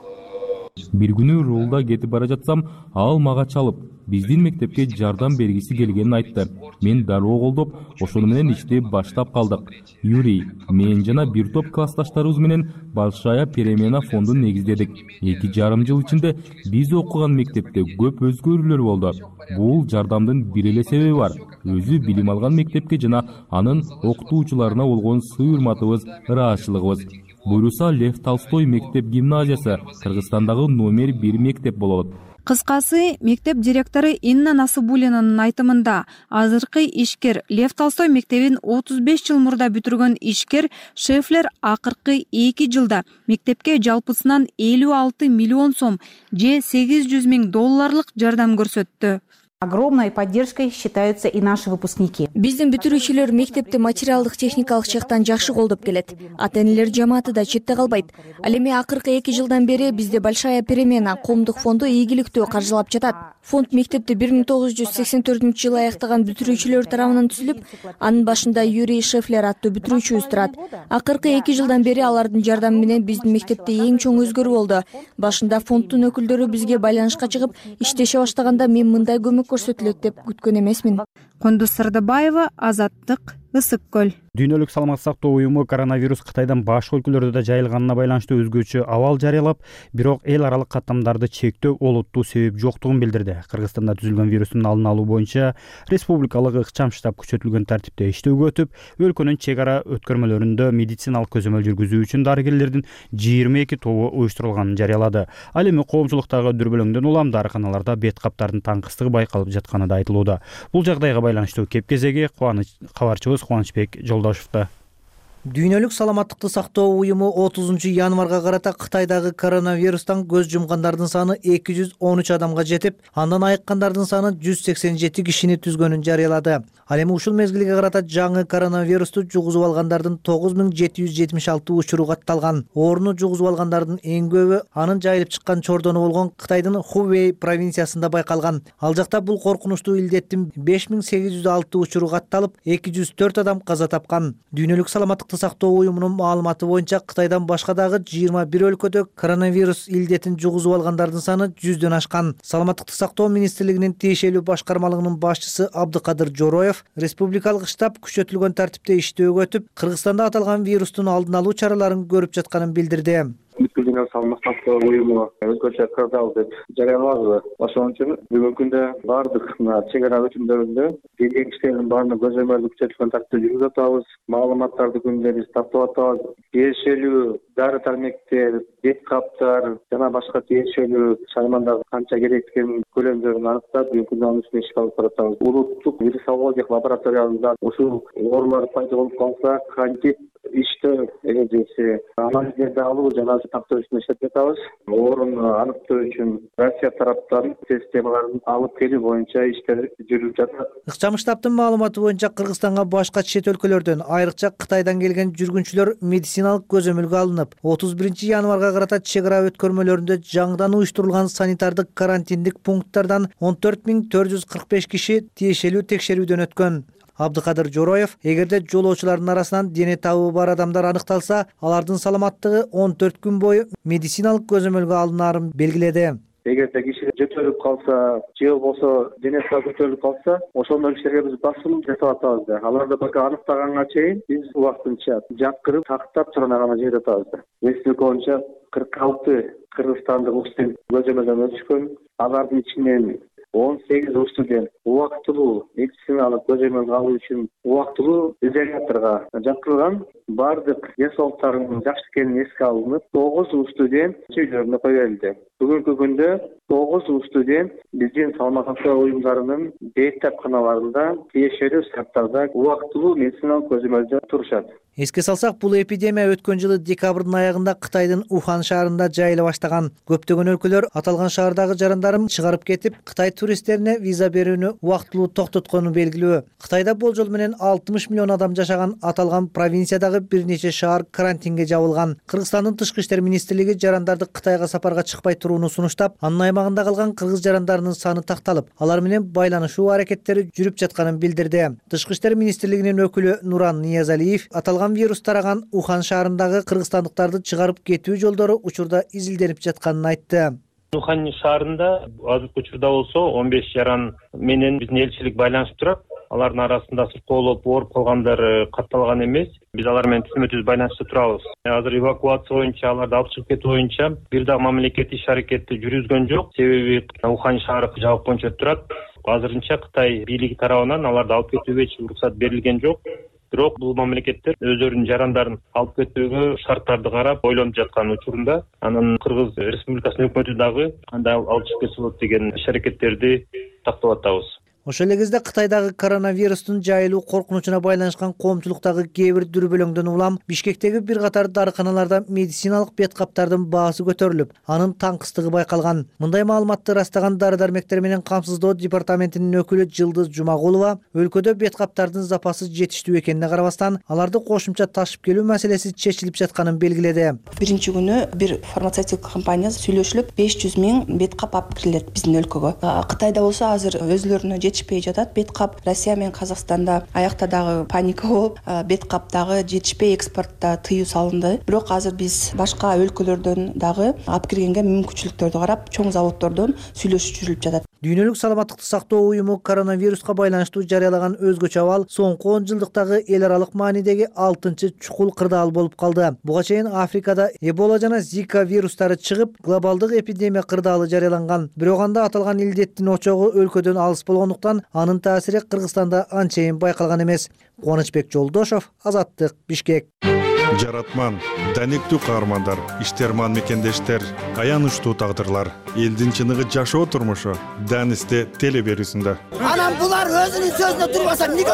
Бир күнү рулда кетип бара жатсам, ал мага чалып, биздин мектепке жардам бергиси келгенин айтты. Мен дароо колдоп, ошону менен ишти баштап калдык. Юрий, мен жана бир топ классташтарыбыз менен Большая перемена фондун негиздедик. Эки жарым жыл ичинде биз окуган мектепте көп өзгөрүүлөр болду. Бул жардамдын бир эле себеби бар. Өзү билим алган мектепке жана анын окутуучуларына болгон сый-урматыбыз, ыраазычылыгыбыз. Буйруса Лев Толстой мектеп гимназиясы Кыргызстандагы номер бир мектеп болот. Кыскасы, мектеп директору Инна Насыбуллинанын айтымында, азыркы ишкер Лев Толстой мектебин отуз беш жыл мурда бүтүргөн ишкер Шефлер акыркы эки жылда мектепке жалпысынан элүү алты миллион сом же сегиз жүз миң долларлык жардам көрсөттү. Огромной поддержкой считаются и наши выпускники. Биздин бүтүрүүчүлөр мектепти материалдык техникалык жактан жакшы колдоп келет. Ата-энелер жамааты да четте калбайт. Ал эми акыркы эки жылдан бери бизде Большая перемена коомдук фонду ийгиликтүү каржылап жатат. Фонд мектепти бир миң тогуз жүз сексен төртүнчү жылы аяктаган бүтүрүүчүлөр тарабынан түзүлүп, анын башында Юрий Шефлер аттуу бүтүрүүчүбүз турат. Акыркы эки жылдан бери алардын жардамы менен биздин мектепте эң чоң өзгөрүү болду. Башында фонддун өкүлдөрү бизге байланышка чыгып, иштеше баштаганда мен мындай көмөк көрсөтүлөт деп күткөн эмесмин. Кундуз Сырдыбаева, Азаттык, Ысык көл. Дүйнөлүк саламаттык сактоо уюму коронавирус Кытайдан башка өлкөлөрдө да жайылганына байланыштуу өзгөчө абал жарыялап, бирок эл аралык каттамдарды чектөө олуттуу себеп жоктугун билдирди. Кыргызстанда түзүлгөн вирустун алдын алуу боюнча республикалык ыкчам штаб күчөтүлгөн тартипте иштөөгө өтүп, өлкөнүн чек ара өткөрмөлөрүндө медициналык көзөмөл жүргүзүү үчүн дарыгерлердин жыйырма эки тобу уюштурулганын жарыялады. Ал эми коомчулуктагы дүрбөлөңдөн улам дарыканаларда бет каптардын таңкыстыгы байкалып жатканы да айтылууда. Бул жагдайга байланыштуу кеп кезеги кабарчыбыз Кубанычбек Жолдошевда. Дүйнөлүк саламаттыкты сактоо уюму отузунчу январга карата Кытайдагы коронавирустан көз жумгандардын саны эки жүз он үч адамга жетип, андан айыккандардын саны жүз сексен жети кишини түзгөнүн жарыялады. Ал эми ушул мезгилге карата жаңы коронавирусту жугузуп алгандардын тогуз миң жети жүз жетимиш алты учуру катталган. Орну жугузуп алгандардын эң көбү анын жайылып чыккан чордону болгон Кытайдын Хувей провинциясында байкалган. Ал жакта бул коркунучтуу илдеттин беш миң сегиз жүз алты учуру катталып, эки жүз төрт адам каза тапкан. Дүйнөлүк саламаттык сактоо уюмунун маалыматы боюнча Кытайдан башка дагы жыйырма бир өлкөдө коронавирус илдетин жугузуп алгандардын саны жүздөн ашкан. Саламаттыкты сактоо министрлигинин тиешелүү башкармалыгынын башчысы Абдыкадыр Жороев республикалык штаб күчөтүлгөн тартипте иштөөгө өтүп, Кыргызстанда аталган вирустун алдын алуу чараларын көрүп жатканын билдирди. Бүткүл дүйнөлүк саламаттык сактоо уюму өзгөчө кырдаал деп жарыялады. Ошон үчүн бүгүнкү күндө бардык чек ара өтүмдөрүндө келген кишилердин баарына көзөмөлдү күчөтүлгөн тартипте жүргүзүп атабыз. Маалыматтарды күндө биз тартып атабыз. Тиешелүү дары дармектер, бет каптар жана башка тиешелүү шаймандардын канча керек экенин көлөмдөрүн аныктап, бүгүнкү күндө анын үстүнө иш алып баратабыз. Улуттук вирусологиялык лабораториябызда ушул оорулар пайда болуп калса, кантип иштөө эрежеси, анализдерди алуу жана тактоо үчүн иштеп жатабыз. Орун аныктоо үчүн Россия тараптан системаларын алып келүү боюнча иштер жүрүп жатат. Ыкчам штабтын маалыматы боюнча Кыргызстанга башка чет өлкөлөрдөн, айрыкча Кытайдан келген жүргүнчүлөр медициналык көзөмөлгө алынып, отуз биринчи январга карата чек ара өткөрмөлөрүндө жаңыдан уюштурулган санитардык карантиндик пункттардан он төрт миң төрт жүз кырк беш киши тиешелүү текшерүүдөн өткөн. Абдыкадыр Жороев, эгерде жолоочулардын арасынан дене табы бар адамдар аныкталса, алардын саламаттыгы он төрт күн бою медициналык көзөмөлгө алынаарын белгиледи. Эгерде киши жөтөлүп калса, же болбосо денеси көтөрүлүп калса, ошондой кишилерге биз басым жасап атабыз да. Аларды пока аныктаганга чейин биз убактынча жаккырып, тактап турганага жиберип атабыз. Республика боюнча кырк алты кыргызстандык студент көзөмөлдөн өтүшкөн. Алардын ичинен он сегиз студент убактылуу медициналык көзөмөлгө алуу үчүн убактылуу изоляторго жаткырылган. Бардык ден соолуктарынын жакшы экенин эске алынып, тогуз студент үйлөрүнө кое берилди. Бүгүнкү күндө тогуз студент биздин саламаттык сактоо уюмдарынын бет дапканаларында тиешелүү шарттарда убактылуу медициналык көзөмөлдө турушат. Эске салсак, бул эпидемия өткөн жылы декабрдын аягында Кытайдын Ухань шаарында жайыла баштаган. Көптөгөн өлкөлөр аталган шаардагы жарандарын чыгарып кетип, Кытай туристтерине виза берүүнү убактылуу токтоткону белгилүү. Кытайда болжол менен алтымыш миллион адам жашаган аталган провинциядагы бир нече шаар карантинге жабылган. Кыргызстандын тышкы иштер министрлиги жарандарды Кытайга сапарга чыкпай турууну сунуштап, анын аймагында калган кыргыз жарандарынын саны такталып, алар менен байланышуу аракеттери жүрүп жатканын билдирди. Тышкы иштер министрлигинин өкүлү Нуран Ниязалиев аталган вирус тараган Ухань шаарындагы кыргызстандыктарды чыгарып кетүү жолдору учурда изилденип жатканын айтты. Ухань шаарында азыркы учурда болсо он беш жаран менен биздин элчилик байланышып турат. Алардын арасында сырткоолоп ооруп калгандар катталган эмес. Биз алар менен түзмө түз байланышта турабыз. Азыр эвакуация боюнча, аларды алып чыгып кетүү боюнча бир да мамлекет иш аракети жүргүзгөн жок. Себеби Ухань шаары жабык боюнча турат. Азырынча Кытай бийлиги тарабынан аларды алып кетүүгө эч уруксат берилген жок. Бирок бул мамлекеттер өздөрүнүн жарандарын алып кетүүгө шарттарды карап ойлонуп жаткан учурунда анын Кыргыз Республикасынын өкмөтү дагы кандай алып чыгып кетсе болот деген иш аракеттерди тактап атабыз. Ошол эле кезде Кытайдагы коронавирустун жайылуу коркунучуна байланышкан коомчулуктагы кээ бир дүрбөлөңдөн улам Бишкектеги бир катар дарыканаларда медициналык бет каптардын баасы көтөрүлүп, анын таңкыстыгы байкалган. Мындай маалыматты ырастаган дары-дармектер менен камсыздоо департаментинин өкүлү Жылдыз Жумагулова өлкөдө бет каптардын запасы жетиштүү экенине карабастан, аларды кошумча ташып келүү маселеси чечилип жатканын белгиледи. Биринчи күнү бир фармацевтик компания сүйлөшүлүп беш жүз миң бет кап алып кирилет биздин өлкөгө. Кытайда болсо азыр өзлөрүнө жетишпей жатат бет кап. Россия менен Казакстанда аякта дагы паника болуп, бет каптагы жетишпей экспортто тыюу салынды. Бирок азыр биз башка өлкөлөрдөн дагы алып киргенге мүмкүнчүлүктөрдү карап, чоң заводдордон сүйлөшүү жүрүлүп жатат. Дүйнөлүк саламаттыкты сактоо уюму коронавируска байланыштуу жарыялаган өзгөчө абал соңку он жылдыктагы эл аралык маанидеги алтынчы чукул кырдаал болуп калды. Буга чейин Африкада Эбола жана Зика вирустары чыгып, глобалдык эпидемия кырдаалы жарыяланган. Бирок анда аталган илдеттин очогу өлкөдөн алыс болгондуктан анын таасири Кыргызстанда анчейин байкалган эмес. Кубанычбек Жолдошов, Азаттык, Бишкек. Жаратман, даниктүү каармандар, иштерман мекендештер, аянычтуу тагдырлар, элдин чыныгы жашоо турмушу Данисте теле берүүсүндө. Анан булар өзүнүн сөзүнө турбаса эмнеге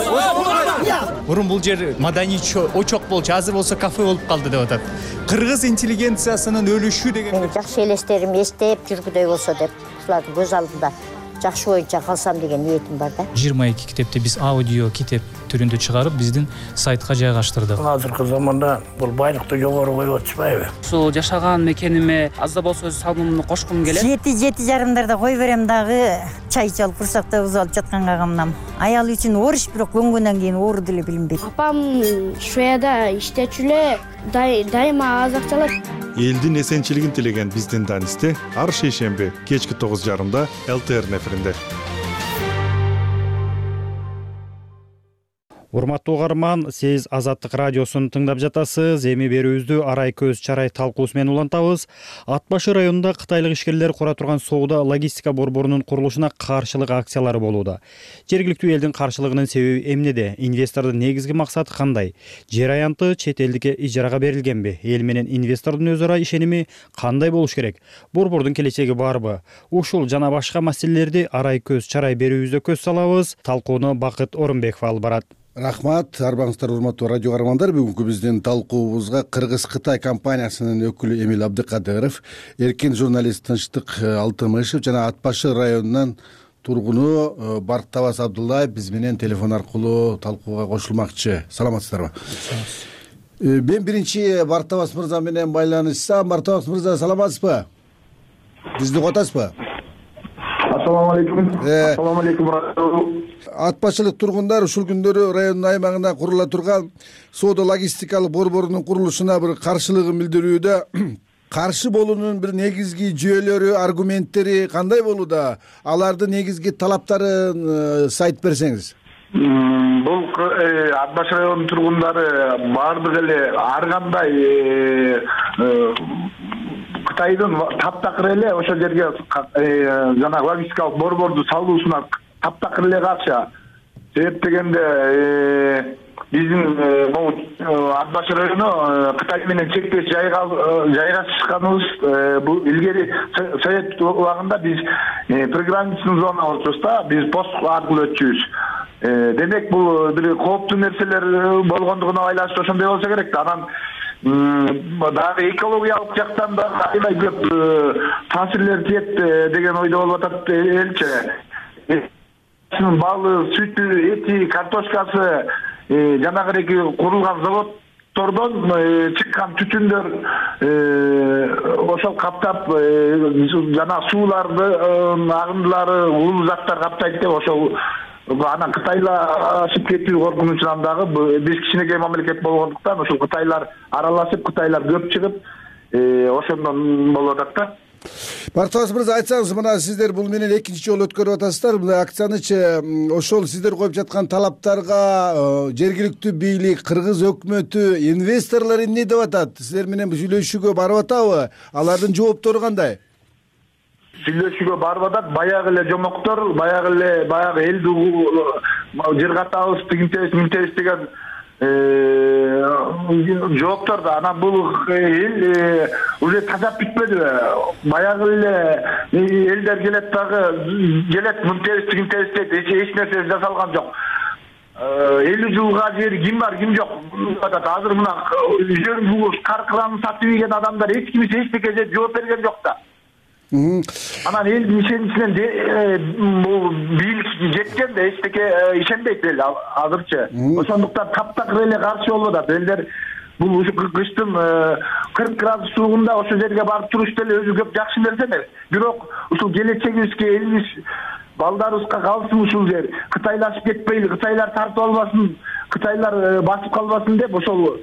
коесуз? Мурун бул жер маданий очок болчу, азыр болсо кафе болуп калды деп атат. Кыргыз интеллигенциясынын өлүшү деген. Мен жакшы элестерим эстеп жүргүдөй болсо деп, ушулардын көз алдында жакшы боюнча калсам деген ниетим бар да. жыйырма эки китепти биз аудио китеп түрүндө чыгарып, биздин сайтка жайгаштырдык. Азыркы заманда бул байлыкты жогору коюп атышпайбы? Ушул жашаган мекениме аз да болсо өз салымымды кошкум келет. Жети жети жарымдарда кой берем дагы, чай чалып курсакта уз алып жатканга камнам. Аял үчүн оруч, бирок көнгөндөн кийин оору деле билинбейт. Апам Швейцарияда иштечү эле, дайыма аз акча алат. Элдин эсенчилигин тилеген биздин Данисте ар шейшемби кечки тогуз жарымда эл тэ эр эфиринде. Урматтуу угарман, сиз Азаттык радиосун тыңдап жатасыз. Эми берүүбүздү Арай көз чарай талкуусу менен улантабыз. Ат башы районунда кытайлык ишкерлер кура турган соода логистика борборунун курулушуна каршылык акциялары болууда. Жергиликтүү элдин каршылыгынын себеби эмнеде? Инвестордун негизги максаты кандай? Жер аянты чет элдикке ижарага берилгенби? Эл менен инвестордун өз ара ишеними кандай болуш керек? Борбордун келечеги барбы? Ушул жана башка маселелерди Арай көз чарай берүүбүздө көз салабыз. Талкууну Бакыт Орунбеков алып барат. Рахмат, арбаңыздар урматтуу радио каармандар. Бүгүнкү биздин талкуубузга Кыргыз-Кытай компаниясынын өкүлү Эмил Абдыкадыров, эркин журналист Тынчтык Алтымышев жана Ат башы районунан тургуну Барктабас Абдуллаев биз менен телефон аркылуу талкууга кошулмакчы. Саламатсыздарбы? Мен биринчи Барктабас мырза менен байланышсам. Барктабас мырза, саламатсызбы? Бизди угуп атасызбы? Ассаламу алейкум. Ассаламу алейкум. Ат башылык тургундар ушул күндөрү райондун аймагында курула турган соода логистикалык борборунун курулушуна бир каршылыгын билдирүүдө. Каршы болуунун бир негизги жүйөлөрү, аргументтери кандай болууда? Алардын негизги талаптарын айтып берсеңиз. Бул Ат башы районунун тургундары баардык эле ар кандай Кытайдын таптакыр эле ошол жерге жана логистикалык борборду салуусуна таптакыр эле каршы. Себеп дегенде биздин могу ат баш району Кытай менен чектеш жайгашканыбыз бул илгери совет убагында биз приграничный зона болчубуз да, биз пост аркылуу өтчүбүз. Демек бул бир кооптуу нерселер болгондугуна байланыштуу ошондой болсо керек да. Анан дагы экологиялык жактан да аябай көп таасирлер тиет деген ойдо болуп атат элчи. Балы, сүтү, эти, картошкасы, жанагы курулган заводтордон чыккан түтүндөр ошол каптап жана сууларды, агындылары, улуу заттар каптайт деп ошол анан Кытайлашып кетүү коркунучунан дагы биз кичинекей мамлекет болгондуктан ошол Кытайлар аралашып, Кытайлар көп чыгып, ошондон болуп атат да. Бартыбас мырза, айтсаңыз, мына сиздер бул менен экинчи жолу өткөрүп атасыздар. Мына акциянычы ошол сиздер коюп жаткан талаптарга жергиликтүү бийлик, кыргыз өкмөтү, инвесторлор эмне деп атат? Сиздер менен сүйлөшүүгө барып атабы? Алардын жооптору кандай? Сүйлөшүүгө барып атат, баягы эле жомоктор, баягы эле баягы элди жер катабыз, тигинтебиз, мынтебиз деген жооптор да. Анан бул эл уже тазап бүтпөдү. Баягы эле элдер келет дагы, келет мынтебиз, тигинтебиз дейт, эч нерсе жасалган жок. элүү жылга жери ким бар, ким жок атат. Азыр мына жөн бул каркыраны сатып ийген адамдар эч кимиси эч нерсеге жооп берген жок да. Анан элдин ишеничинен бул бийлик жеткен да, эчтеке ишенбейт эл азырчы. Ошондуктан таптакыр эле каршы болуп атат. Элдер бул ушу кыштын кырк градус суугунда ошол жерге барып туруш деле өзү көп жакшы нерсе эмес. Бирок ушул келечегибизге, элибиз, балдарыбызга калсын ушул жер. Кытайлашып кетпейли, Кытайлар тартып албасын, Кытайлар басып калбасын деп ошол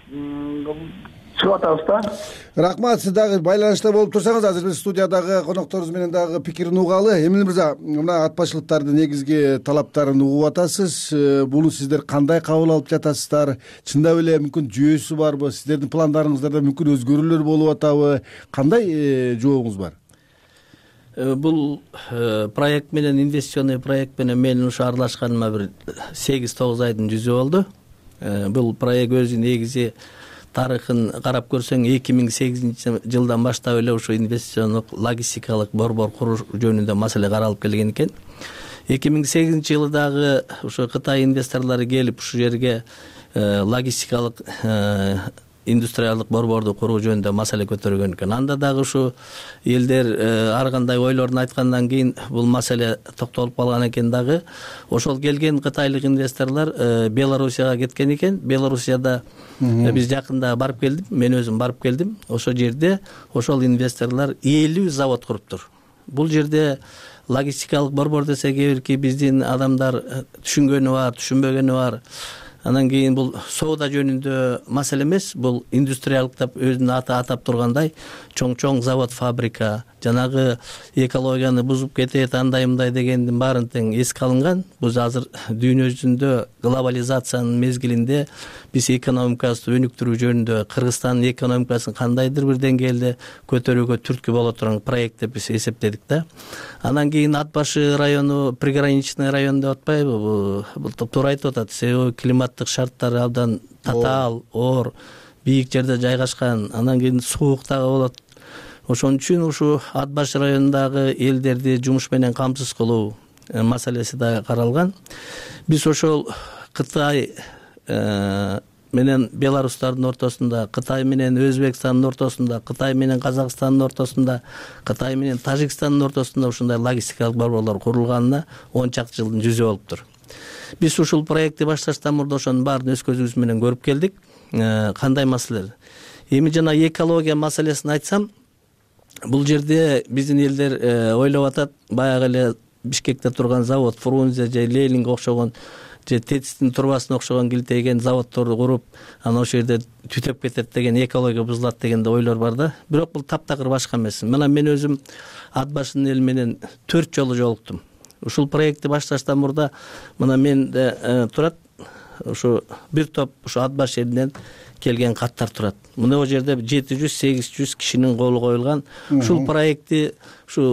чыгып атабыз да. Рахмат, сиз дагы байланышта болуп турсаңыз, азыр биз студиядагы конокторубуз менен дагы пикирин угалы. Эмил мырза, мына ат башчылыктардын негизги талаптарын угуп атасыз. Буну сиздер кандай кабыл алып жатасыздар? Чындап эле мүмкүн жүйөсү барбы? Сиздердин пландарыңыздарда мүмкүн өзгөрүүлөр болуп атабы? Кандай жообуңуз бар? Бул проект менен, инвестиционный проект менен мен ушу аралашканыма бир сегиз тогуз айдын жүзү болду. Бул проект өзү негизи тарыхын карап көрсөң, эки миң сегизинчи жылдан баштап эле ушу инвестициондук логистикалык борбор куруу жөнүндө маселе каралып келген экен. эки миң сегизинчи жылы дагы ушу Кытай инвесторлору келип ушу жерге логистикалык индустриалдык борборду куруу жөнүндө маселе көтөргөн экен. Анда дагы ушу элдер ар кандай ойлорун айткандан кийин бул маселе токтолуп калган экен дагы. Ошол келген кытайлык инвесторлор Белоруссияга кеткен экен. Белоруссияда биз жакында барып келдим, мен өзүм барып келдим. Ошол жерде ошол инвесторлор элүү завод куруптур. Бул жерде логистикалык борбор десе кээ биздин адамдар түшүнгөнү бар, түшүнбөгөнү бар. Анан кийин бул соода жөнүндө маселе эмес, бул индустриалдык өзүнүн аты атап тургандай чоң-чоң завод, фабрика, жанагы экологияны бузуп кетет, андай мындай дегендин баарын тең эске алынган. Бул азыр дүйнө жүзүндө глобализациянын мезгилинде биз экономикабызды өнүктүрүү жөнүндө Кыргызстандын экономикасын кандайдыр бир деңгээлде көтөрүүгө түрткү боло турган проект деп биз эсептедик да. Анан кийин ат башы району, приграничный район деп атпайбы? Бул туура айтып атат. Себеби климаттык шарттары абдан татаал, оор, бийик жерде жайгашкан. Анан кийин суук дагы болот. Ошон үчүн ушу ат башы районундагы элдерди жумуш менен камсыз кылуу маселеси да каралган. Биз ошол Кытай менен Беларустардын ортосунда, Кытай менен Өзбекстандын ортосунда, Кытай менен Казакстандын ортосунда, Кытай менен Тажикстандын ортосунда ушундай логистикалык борборлор курулганына он чакты жылдын жүзү болуптур. Биз ушул проектти башташтан мурда ошонун баарын өз көзүбүз менен көрүп келдик. Кандай маселелер? Эми жана экология маселесин айтсам, бул жерде биздин элдер ойлоп атат, баягы эле Бишкекте турган завод, Фрунзе же Ленинге окшогон же Тетистин турбасына окшогон килтейген заводторду куруп, анан ошол жерде түтөп кетет деген, экология бузулат деген ойлор бар да. Бирок бул таптакыр башка эмес. Мына мен өзүм ат башынын эл менен төрт жолу жолуктум. Ушул проектти башташтан мурда мына менде турат, ушу бир топ ушу ат баш элинен келген каттар турат. Мына о жерде жети жүз сегиз жүз кишинин колу коюлган. Ушул проектти ушу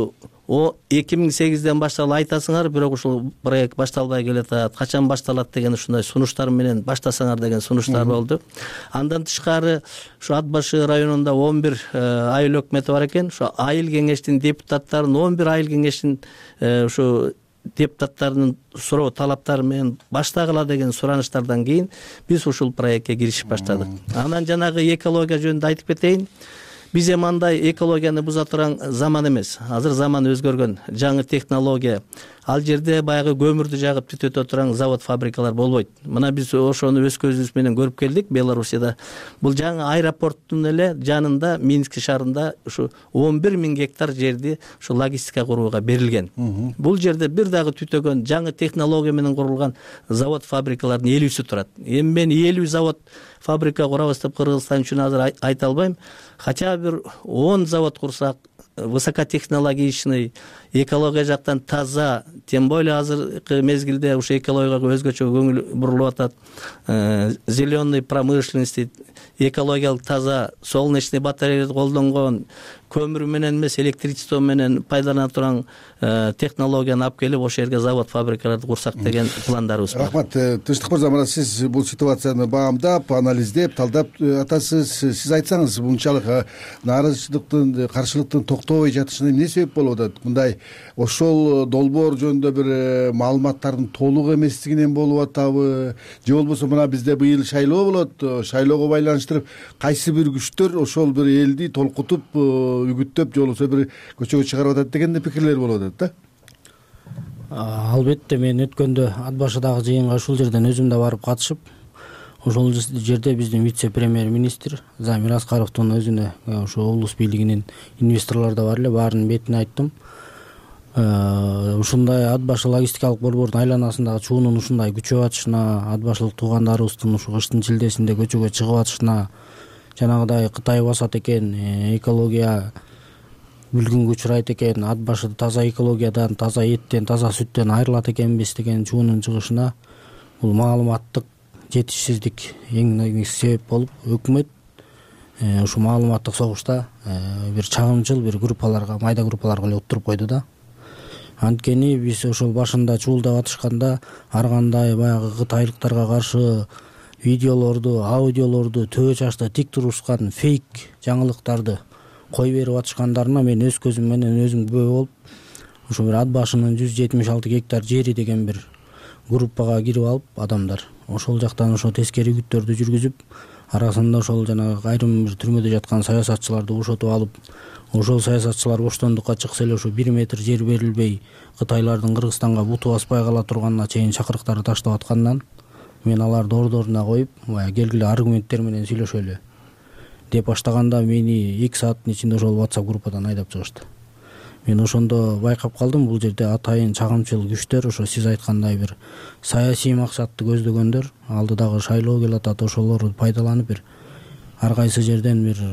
о эки миң сегизден баштап айтасыңар, бирок ушул проект башталбай келатат, качан башталат деген ушундай сунуштар менен баштасаңар деген сунуштар болду. Андан тышкары ушу Ат башы районунда он бир айыл өкмөтү бар экен. Ошо айыл кеңештин депутаттарын он бир айыл кеңештин ушу депутаттарынын суроо талаптары менен баштагыла деген суранычтардан кийин биз ушул проектке киришип баштадык. Анан жанагы экология жөнүндө айтып кетейин. Биз эми андай экологияны буза турган заман эмес. Азыр заман өзгөргөн, жаңы технология. Ал жерде баягы көмүрдү жагып түтөтө турган завод, фабрикалар болбойт. Мына биз ошону өз көзүбүз менен көрүп келдик Белоруссияда. Бул жаңы аэропорттун эле жанында, Минск шаарында ушу он бир миң гектар жерди ушу логистика курууга берилген. Бул жерде бир дагы түтөгөн жаңы технология менен курулган завод, фабрикалардын элүүсү турат. Эми мен элүү завод, фабрика курабыз деп Кыргызстан үчүн азыр айта албайм. Хотя бир он завод курсак, высокотехнологичный, экология жактан таза, тем более азыркы мезгилде ушу экологияга өзгөчө көңүл бурулуп атат. Зеленый промышленности, экологиялык таза, солнечный батарея колдонгон, көмүр менен эмес, электричество менен пайдалана турган технологияны алып келип ошол жерге завод, фабрикаларды курсак деген пландарыбыз бар. Рахмат. Тынчтык мырза, мына сиз бул ситуацияны баамдап, анализдеп, талдап атасыз. Сиз айтсаңыз, мынчалык нааразычылыктын, каршылыктын токтобой жатышына эмне себеп болуп атат? Мындай ошол долбоор жөнүндө бир маалыматтардын толук эместигинен болуп атабы? Же болбосо мына бизде быйыл шайлоо болот, шайлоого байланыштырып кайсы бир күчтөр ошол бир элди толкутуп, үгүттөп, же болбосо бир көчөгө чыгарып атат деген пикирлер болуп атат да? Албетте, мен өткөндө Ат башыдагы жыйынга ушул жерден өзүм да барып катышып, ошол жерде биздин вице-премьер-министр Замир Аскаровдун өзүнө, ошо облус бийлигинин инвесторлор да бар эле, баарынын бетине айттым. Ушундай Ат башы логистикалык борбордун айланасындагы чуунун ушундай күчөп атышына, ат башылык туугандарыбыздын ушу кыштын шилдесинде көчөгө чыгып атышына, жанагыдай Кытай басат экен, экология бүлгүнгө учурайт экен, ат башы таза экологиядан, таза эттен, таза сүттөн айрылат экенбиз деген чуунун чыгышына бул маалыматтык жетишсиздик эң негизги себеп болуп, өкмөт ушу маалыматтык согушта бир чагымчыл бир группаларга, майда группаларга эле отуруп койду да. Анткени биз ошол башында чуулдап атышканда ар кандай баягы кытайлыктарга каршы видеолорду, аудиолорду, төбө чачта тик турушкан фейк жаңылыктарды кой берип атышкандарына мен өз көзүм менен өзүм күбө болуп, ошо бир Ат башынын жүз жетимиш алты гектар жери деген бир группага кирип алып адамдар ошол жактан ошо тескери үгүттөрдү жүргүзүп, арасында ошол жана айрым бир түрмөдө жаткан саясатчыларды бошотуп алып, ошол саясатчылар боштондукка чыкса эле ошо бир метр жер берилбей Кытайлардын Кыргызстанга буту баспай кала турганына чейин чакырыктарды таштап аткандан мен аларды ордоруна коюп, келгиле аргументтер менен сүйлөшөлү деп баштаганда мени эки сааттын ичинде ошол WhatsApp группадан айдап чыгышты. Мен ошондо байкап калдым, бул жерде атайын чагымчыл күчтөр, ошо сиз айткандай бир саясий максатты көздөгөндөр, алдыдагы шайлоо келатат, ошолорду пайдаланып бир ар кайсы жерден бир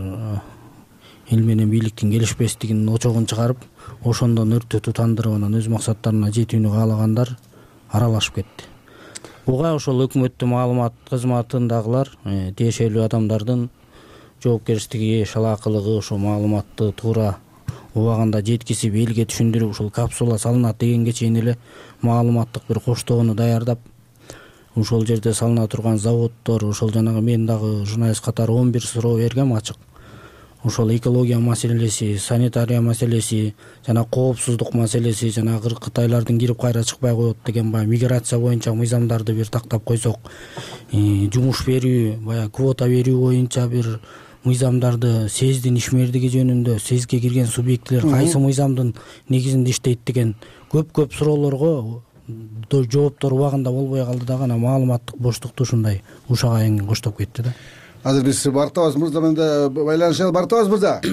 эл менен бийликтин келишпестигинин очогун чыгарып, ошондон өрттү тутандырып анан өз максаттарына жетүүнү каалагандар аралашып кетти. Буга ошол өкмөттүн маалымат кызматындагылар, тиешелүү адамдардын жоопкерчилиги, шалаакылыгы, ошо маалыматты туура убагында жеткизип, элге түшүндүрүп, ушул капсула салынат дегенге чейин эле маалыматтык бир коштогону даярдап, ошол жерде салына турган заводдор, ошол жанагы мен дагы журналист катары он бир суроо бергем ачык. Ошол экология маселеси, санитария маселеси, жана коопсуздук маселеси, жана Кытайлардын кирип кайра чыкпай коет деген баягы миграция боюнча мыйзамдарды бир тактап койсок, жумуш берүү, баягы квота берүү боюнча бир мыйзамдарды, СЭЗдин ишмердиги жөнүндө, СЭЗге кирген субъектилер кайсы мыйзамдын негизинде иштейт деген көп-көп суроолорго жооптор убагында болбой калды дагы, анан маалыматтык боштукту ушундай ушак айың коштоп кетти да. Азыр биз Бартабас мырза менен байланышабыз. Бартабас мырза,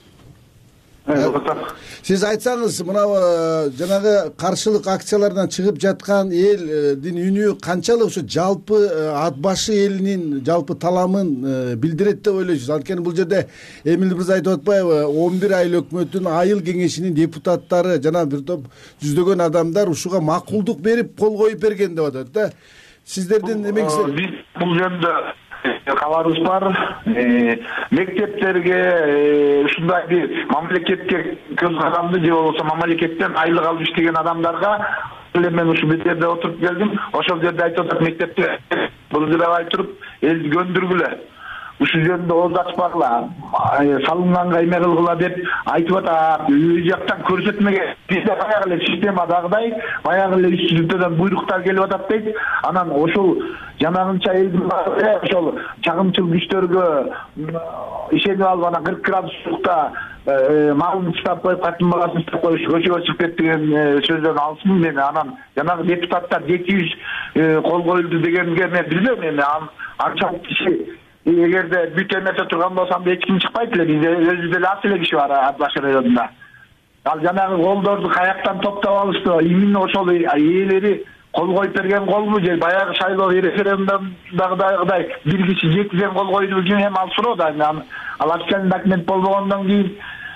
сиз айтсаңыз, мына жанагы каршылык акциялардан чыгып жаткан элдин үнү канчалык ушу жалпы Ат башы элинин жалпы таламын билдирет деп ойлойсуз? Анткени бул жерде Эмил мырза айтып атпайбы, он бир айыл өкмөтүнүн айыл кеңешинин депутаттары жана бир топ жүздөгөн адамдар ушуга макулдук берип кол коюп берген деп атат да. Сиздердин эмеңиздер? Биз бул жөнүндө кабарыбыз бар. Мектептерге ушундай бир мамлекетке көз каранды же болбосо мамлекеттен айлык алып иштеген адамдарга эле мен ушул жерде отуруп келдим. Ошол жерде айтып атат мектепте булдурабай туруп элди көндүргүлө. Ушул жерде ооз ачпагыла, салынганга эме кылгыла деп айтып атат. Үй жактан көрсөтмөгө бизде баягы эле системадагыдай, баягы эле үч жүздөн буйруктар келип атат дейт. Анан ошол жанагынча элдин баары ошол чагымчыл күчтөргө ишенип алып анан кырк градустукта малын чыгап коюп, катын баласын чыгап коюп, көчөгө чыгып кетти деген сөздөн алсынмын мен. Анан жанагы депутаттар жети жүз кол коюлду дегенге мен билбейм эми. Анчалык киши эгерде бүт эмете турган болсам эч ким чыкпайт эле. Бизде өзүбүздө эле аз эле киши бар Ат баш районунда. Ал жанагы колдорду каяктан топтоп алышты? Именно ошол ээлери кол коюп берген колбу же баягы шайлоо референдумдагыдай бир киши жетиден кол койду экен? Эми ал суроо да. Ал официальный документ болбогондон кийин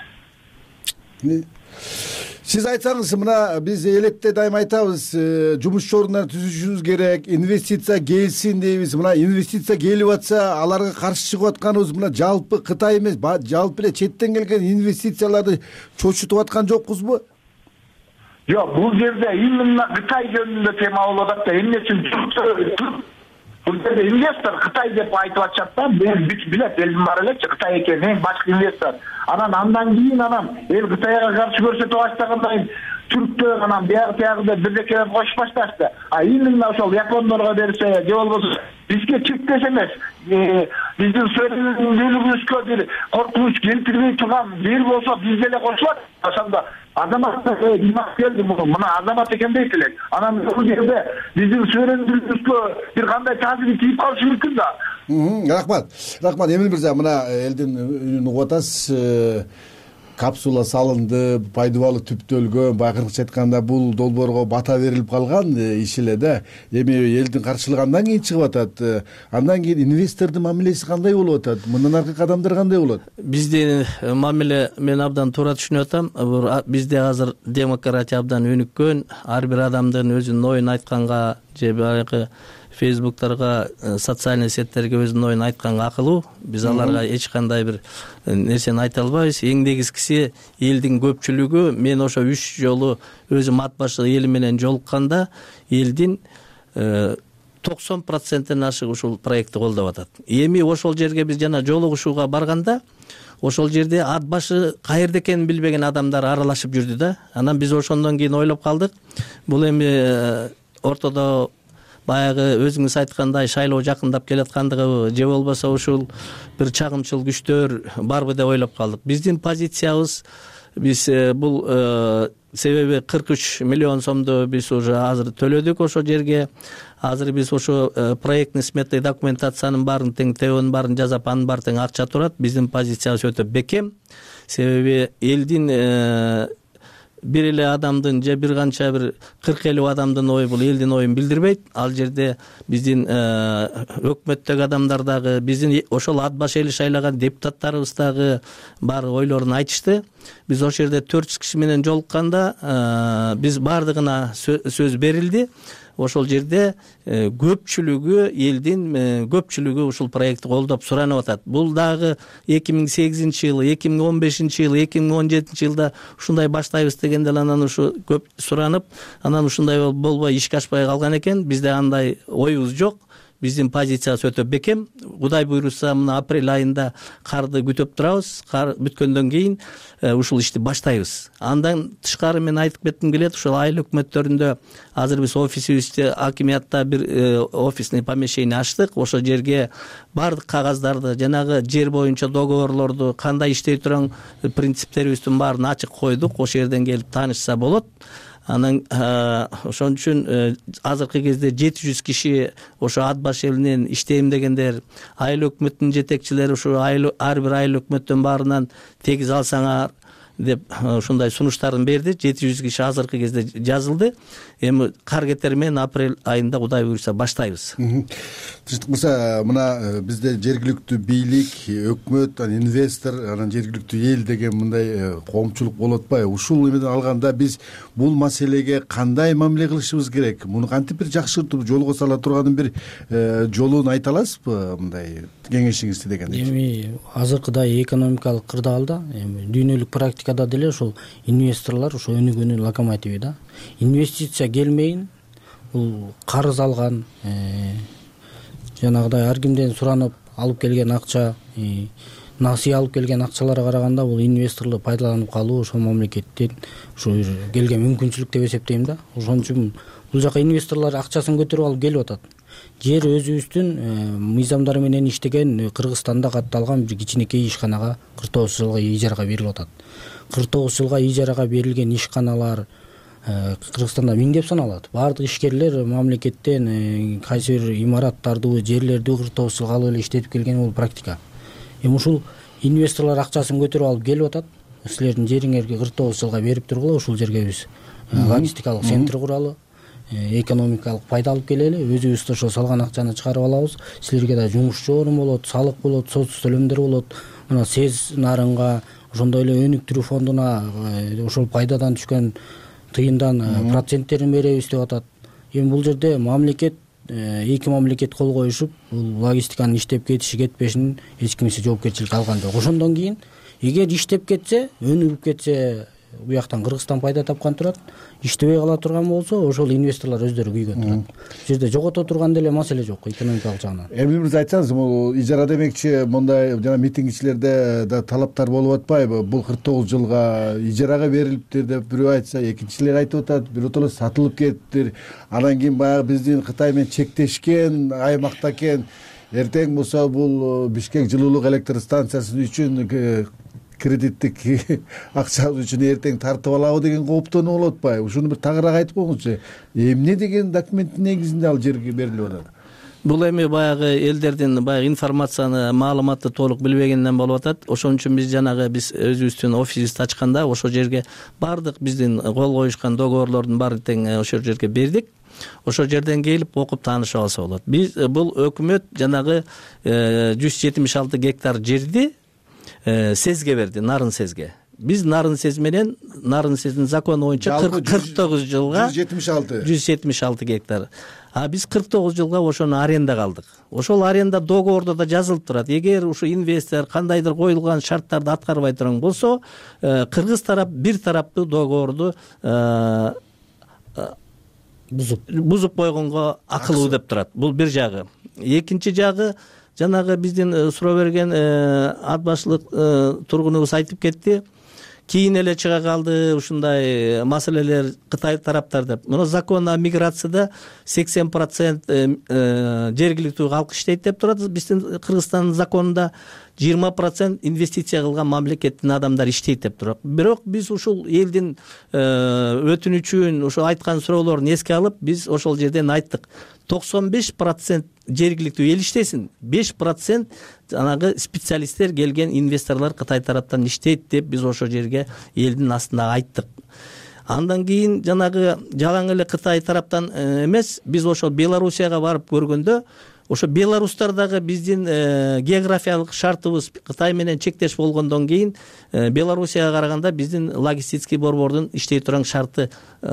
сиз айтсаңыз, мына биз электе дайыма айтабыз, жумуш орундар түзүшүбүз керек, инвестиция келсин дейбиз. Мына инвестиция келип атса, аларга каршы чыгып атканыбыз мына жалпы Кытай эмес, жалпы эле четтен келген инвестицияларды чочутуп аткан жокпузбу? Жок, бул жерде именно Кытай жөнүндө тема болуп атат да. Эмне үчүн бул жерде инвестор Кытай деп айтып атышат да. Мен бүт билет, элдин бар элечи Кытай экен, эң башкы инвестор. Анан андан кийин анан эл Кытайга каршы көрсөтүп баштагандан кийин түрктөр анан биягы тиягы бирдекелерин кошуп башташты. А именно ошол япондорго берсе же болбосо бизге чектеш эмес, биздин сөзүбүзгө бир коркунуч келтирбей турган бир болсо биз деле кошулат. Ошондо азамат имак келди муну, мына азамат экен дейт элек. Анан бул жерде биздин сөзүбүзгө бир кандай таасир тийип калышы мүмкүн да. Рахмат. Рахмат Эмил мырза, мына элдин үнүн угуп атасыз. Капсула салынды, пайдубалы түптөлгөн, байкыркыча айтканда бул долбоорго бата берилип калган иш эле да. Эми элдин каршылыгы андан кийин чыгып атат. Андан кийин инвестордун мамилеси кандай болуп атат? Мындан аркы кадамдар кандай болот? Бизде мамиле мен абдан туура түшүнүп атам. Бизде азыр демократия абдан өнүккөн. Ар бир адамдын өзүнүн оюн айтканга же баягы фейсбуктарга, социальный сеттерге өзүнүн оюн айтканга акылуу. Биз аларга эч кандай бир нерсени айта албайбыз. Эң негизгиси элдин көпчүлүгү, мен ошо үч жолу өзүм ат башы эли менен жолукканда элдин токсон проценттен ашык ушул проектти колдоп атат. Эми ошол жерге биз жана жолугушууга барганда ошол жерде ат башы каерде экенин билбеген адамдар аралашып жүрдү да. Анан биз ошондон кийин ойлоп калдык. Бул эми ортодо баягы өзүңүз айткандай шайлоо жакындап келаткандыгы же болбосо ушул бир чагымчыл күчтөр барбы деп ойлоп калдык. Биздин позициябыз, биз бул себеби кырк үч миллион сомду биз уже азыр төлөдүк ошол жерге. Азыр биз ошо проектный сметный документациянын баарын тең тебенин баарын жазап, анын баары тең акча турат. Биздин позициябыз өтө бекем. Себеби элдин бир эле адамдын же бир канча бир кырк элүү адамдын ою бул элдин оюн билдирбейт. Ал жерде биздин өкмөттөгү адамдар дагы, биздин ошол ат баш эли шайлаган депутаттарыбыз дагы баары ойлорун айтышты. Биз ошол жерде төрт жүз киши менен жолукканда биз баардыгына сөз берилди. Ошол жерде көпчүлүгү элдин көпчүлүгү ушул проектти колдоп суранып атат. Бул дагы эки миң сегизинчи жылы, эки миң он бешинчи жылы, эки миң он жетинчи жылда ушундай баштайбыз дегенде анан ушу көп суранып, анан ушундай болбой ишке ашпай калган экен. Бизде андай оюбуз жок. Биздин позициябыз өтө бекем. Кудай буйруса, мына апрель айында карды күтүп турабыз. Кар бүткөндөн кийин ушул ишти баштайбыз. Андан тышкары мен айтып кетким келет, ушул айыл өкмөттөрүндө азыр биз офисибизде акимиятта бир офисный помещение ачтык. Ошол жерге бардык кагаздарды, жанагы жер боюнча договорлорду, кандай иштей турган принциптерибиздин баарын ачык койдук. Ошол жерден келип таанышса болот. Анан ошон үчүн азыркы кезде жети жүз киши ошо ат баш элинен иштейм дегендер, айыл өкмөттүн жетекчилери ушу ар бир айыл өкмөттүн баарынан тегиз алсаңар деп ушундай сунуштарын берди. жети жүз киши азыркы кезде жазылды. Эми кар кетери менен апрель айында Кудай буйруса баштайбыз. Тынчтык мырза, мына бизде жергиликтүү бийлик, өкмөт, инвестор, анан жергиликтүү эл деген мындай коомчулук болуп атпайбы? Ушул эмеден алганда биз бул маселеге кандай мамиле кылышыбыз керек? Муну кантип бир жакшыртып жолго сала турганын бир жолун айта аласызбы? Мындай кеңешиңизди дегенде. Эми азыркыдай экономикалык кырдаалда, эми дүйнөлүк практикада деле ушул инвесторлор ошо өнүгүүнүн локомотиви да. Инвестиция келмейин, бул карыз алган, жанагыдай ар кимден суранып алып келген акча, насыя алып келген акчаларга караганда бул инвесторлор пайдаланып калуу ошол мамлекеттен ушу келген мүмкүнчүлүк деп эсептейм да. Ошон үчүн бул жака инвесторлор акчасын көтөрүп алып келип атат. Жер өзүбүздүн мыйзамдары менен иштеген Кыргызстанда катталган бир кичинекей ишканага кырк тогуз жылга ижарага берилип атат. кырк тогуз жылга ижарага берилген ишканалар Кыргызстанда миңдеп саналат. Бардык ишкерлер мамлекеттен кайсы бир имараттарды, жерлерди кырк тогуз жылга алып эле иштетип келген бул практика. Эми ушул инвесторлор акчасын көтөрүп алып келип атат. Силердин жериңерге кырк тогуз жылга берип тургула, ушул жерге биз логистикалык центр куралы, экономикалык пайда алып келели, өзүбүз ошо салган акчаны чыгарып алабыз. Силерге да жумушчу орун болот, салык болот, сотсуз төлөмдөр болот. Мына СЕЗ нарынга, ошондой эле өнүктүрүү фондуна ошол пайдадан түшкөн тыйындан проценттерин беребиз деп атат. Эми бул жерде мамлекет, эки мамлекет кол коюшуп, бул логистиканын иштеп кетиши кетпешинин эч кимиси жоопкерчилик алган жок. Ошондон кийин эгер иштеп кетсе, өнүгүп кетсе, буяктан Кыргызстан пайда тапкан турат. Иштебей кала турган болсо, ошол инвесторлор өздөрү күйгөн турат. Бул жерде жогото турган деле маселе жок экономикалык жагынан. Эмне бир айтсаңыз, бул ижара демекчи, мындай жана митингчилерде да талаптар болуп атпайбы? Бул кырк тогуз жылга ижарага берилиптир деп бирөө айтса, экинчилер айтып атат, бирөө толо сатылып кеттир. Анан кийин баягы биздин Кытай менен чектешкен аймакта экен. Эртең болсо бул Бишкек жылуулук электр станциясы үчүн кредиттик акча үчүн эртең тартып алабы деген кооптонуу болуп атпайбы? Ушуну бир тагыраак айтып коюңузчу. Эмне деген документтин негизинде ал жерге берилип атат? Бул эми баягы элдердин баягы информацияны, маалыматты толук билбегенден болуп атат. Ошон үчүн биз жанагы биз өзүбүздүн офисибизди ачканда ошол жерге бардык биздин кол коюшкан договорлордун баарын тең ошол жерге бердик. Ошол жерден келип окуп таанышып алса болот. Биз бул өкмөт жанагы жүз жетимиш алты гектар жерди СЕЗге берди, Нарын СЕЗге. Биз Нарын СЕЗ менен, Нарын СЕЗдин закону боюнча кырк тогуз жылга жүз жетимиш алты гектар. А биз кырк тогуз жылга ошону арендага алдык. Ошол аренда договордо да жазылып турат. Эгер ушу инвестор кандайдыр коюлган шарттарды аткарбай турган болсо, кыргыз тарап бир тараптуу договорду бузуп бузуп койгонго акылуу деп турат. Бул бир жагы. Экинчи жагы, жанагы биздин суроо берген ат башылык тургунубуз айтып кетти. Кийин эле чыга калды ушундай маселелер Кытай тараптар деп. Мына закон о миграцияда сексен процент жергиликтүү калк иштейт деп турат. Биздин Кыргызстандын законунда жыйырма процент инвестиция кылган мамлекеттин адамдары иштейт деп турат. Бирок биз ушул элдин өтүнүчүн, ошо айткан суроолорун эске алып, биз ошол жерден айттык. токсон беш процент жергиликтүү эл иштесин, беш процент жанагы специалисттер келген инвесторлор Кытай тараптан иштейт деп биз ошол жерге элдин астында айттык. Андан кийин жанагы жалаң эле Кытай тараптан эмес, биз ошол Белоруссияга барып көргөндө, ошо белорустар дагы биздин географиялык шартыбыз Кытай менен чектеш болгондон кийин Белоруссияга караганда биздин логистический борбордун иштей турган шарты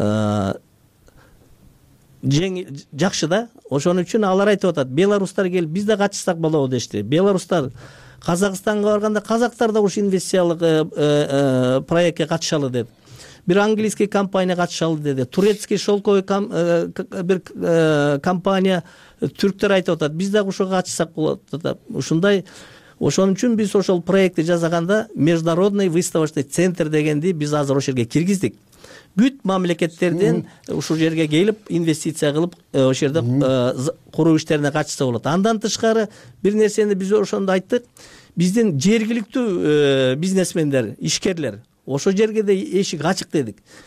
жакшы да. Ошон үчүн алар айтып атат, белорустар келип биз да катышсак болобу дешти. Белорустар Казакстанга барганда казактар да ушу инвестициялык проектке катышалы деди. Бир английский компания катышалы деди. Турецкий шелковый бир компания, түрктөр айтып атат, биз да ушуга катышсак болот деп. Ушундай. Ошон үчүн биз ошол проектти жасаганда международный выставочный центр дегенди биз азыр ошол жерге киргиздик. Бүт мамлекеттерден ушул жерге келип инвестиция кылып ошол жерде куруу иштерине катышса болот. Андан тышкары бир нерсени биз ошондо айттык. Биздин жергиликтүү бизнесмендер, ишкерлер ошол жерге да эшик ачык дедик.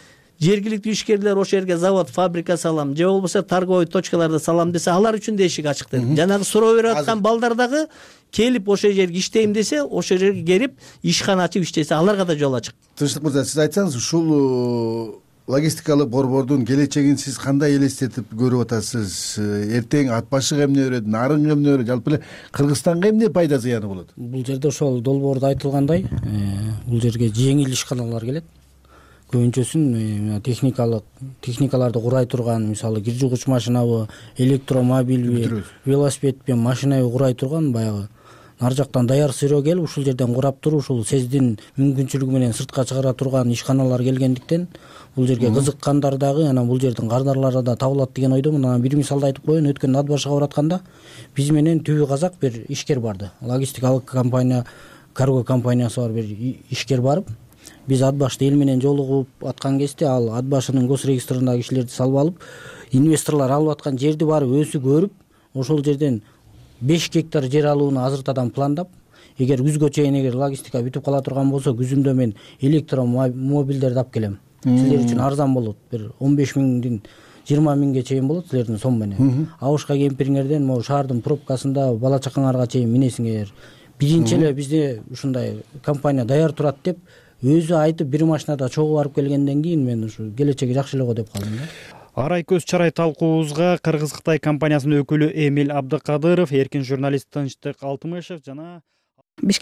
жергиликтүү ишкерлер ошол жерге завод, фабрика салам же болбосо торговый точкаларды салам десе, алар үчүн да эшик ачык дедим. Жанагы суроо берип аткан балдар дагы келип ошол жерге иштейм десе, ошол жерге келип ишкана ачып иштесе, аларга да жол ачык. Тынчтык мырза, сиз айтсаңыз, ушул логистикалык борбордун келечегин сиз кандай элестетип көрүп атасыз? Эртең ат башыга эмне берет, нарынга эмне берет, жалпы эле Кыргызстанга эмне пайда зыяны болот? Бул жерде ошол долбоордо айтылгандай, бул жерге жеңил ишканалар келет. Көбүнчөсүн техникалык техникаларды курай турган, мисалы кир жугуч машинабы, электромобильби, велосипедпи, машинабы курай турган баягы ар жактан даяр сыроо келип ушул жерден курап туруп, ушул сездин мүмкүнчүлүгү менен сыртка чыгара турган ишканалар келгендиктен бул жерге кызыккандар дагы анан бул жердин кардарлары да табылат деген ойдомун. Анан бир мисалды айтып коеюн. Өткөн ат башыга баратканда биз менен түбү казак бир ишкер барды. Логистикалык компания, карго компаниясы бар бир ишкер барып, биз ат башты эл менен жолугуп аткан кезде ал ат башынын гос регистрындагы кишилерди салып алып, инвесторлор алып аткан жерди барып өзү көрүп, ошол жерден беш гектар жер алууну азыртадан пландап, эгер күзгө чейин эгер логистика бүтүп кала турган болсо, күзүндө мен электромобилдерди алып келем. Силер үчүн арзан болот. Бир он беш миңден жыйырма миңге чейин болот силердин сом менен. Абышка кемпириңерден могу шаардын пробкасында бала чакаңарга чейин минесиңер. Биринчи эле бизде ушундай компания даяр турат деп өзү айтып бир машинада чогуу барып келгенден кийин мен ушу келечеги жакшы эле го деп калдым да. Арай көз чарай талкуубузга Кыргыз Кытай компаниясынын өкүлү Эмиль Абдыкадыров, эркин журналист Тынчтык Алтымышев жана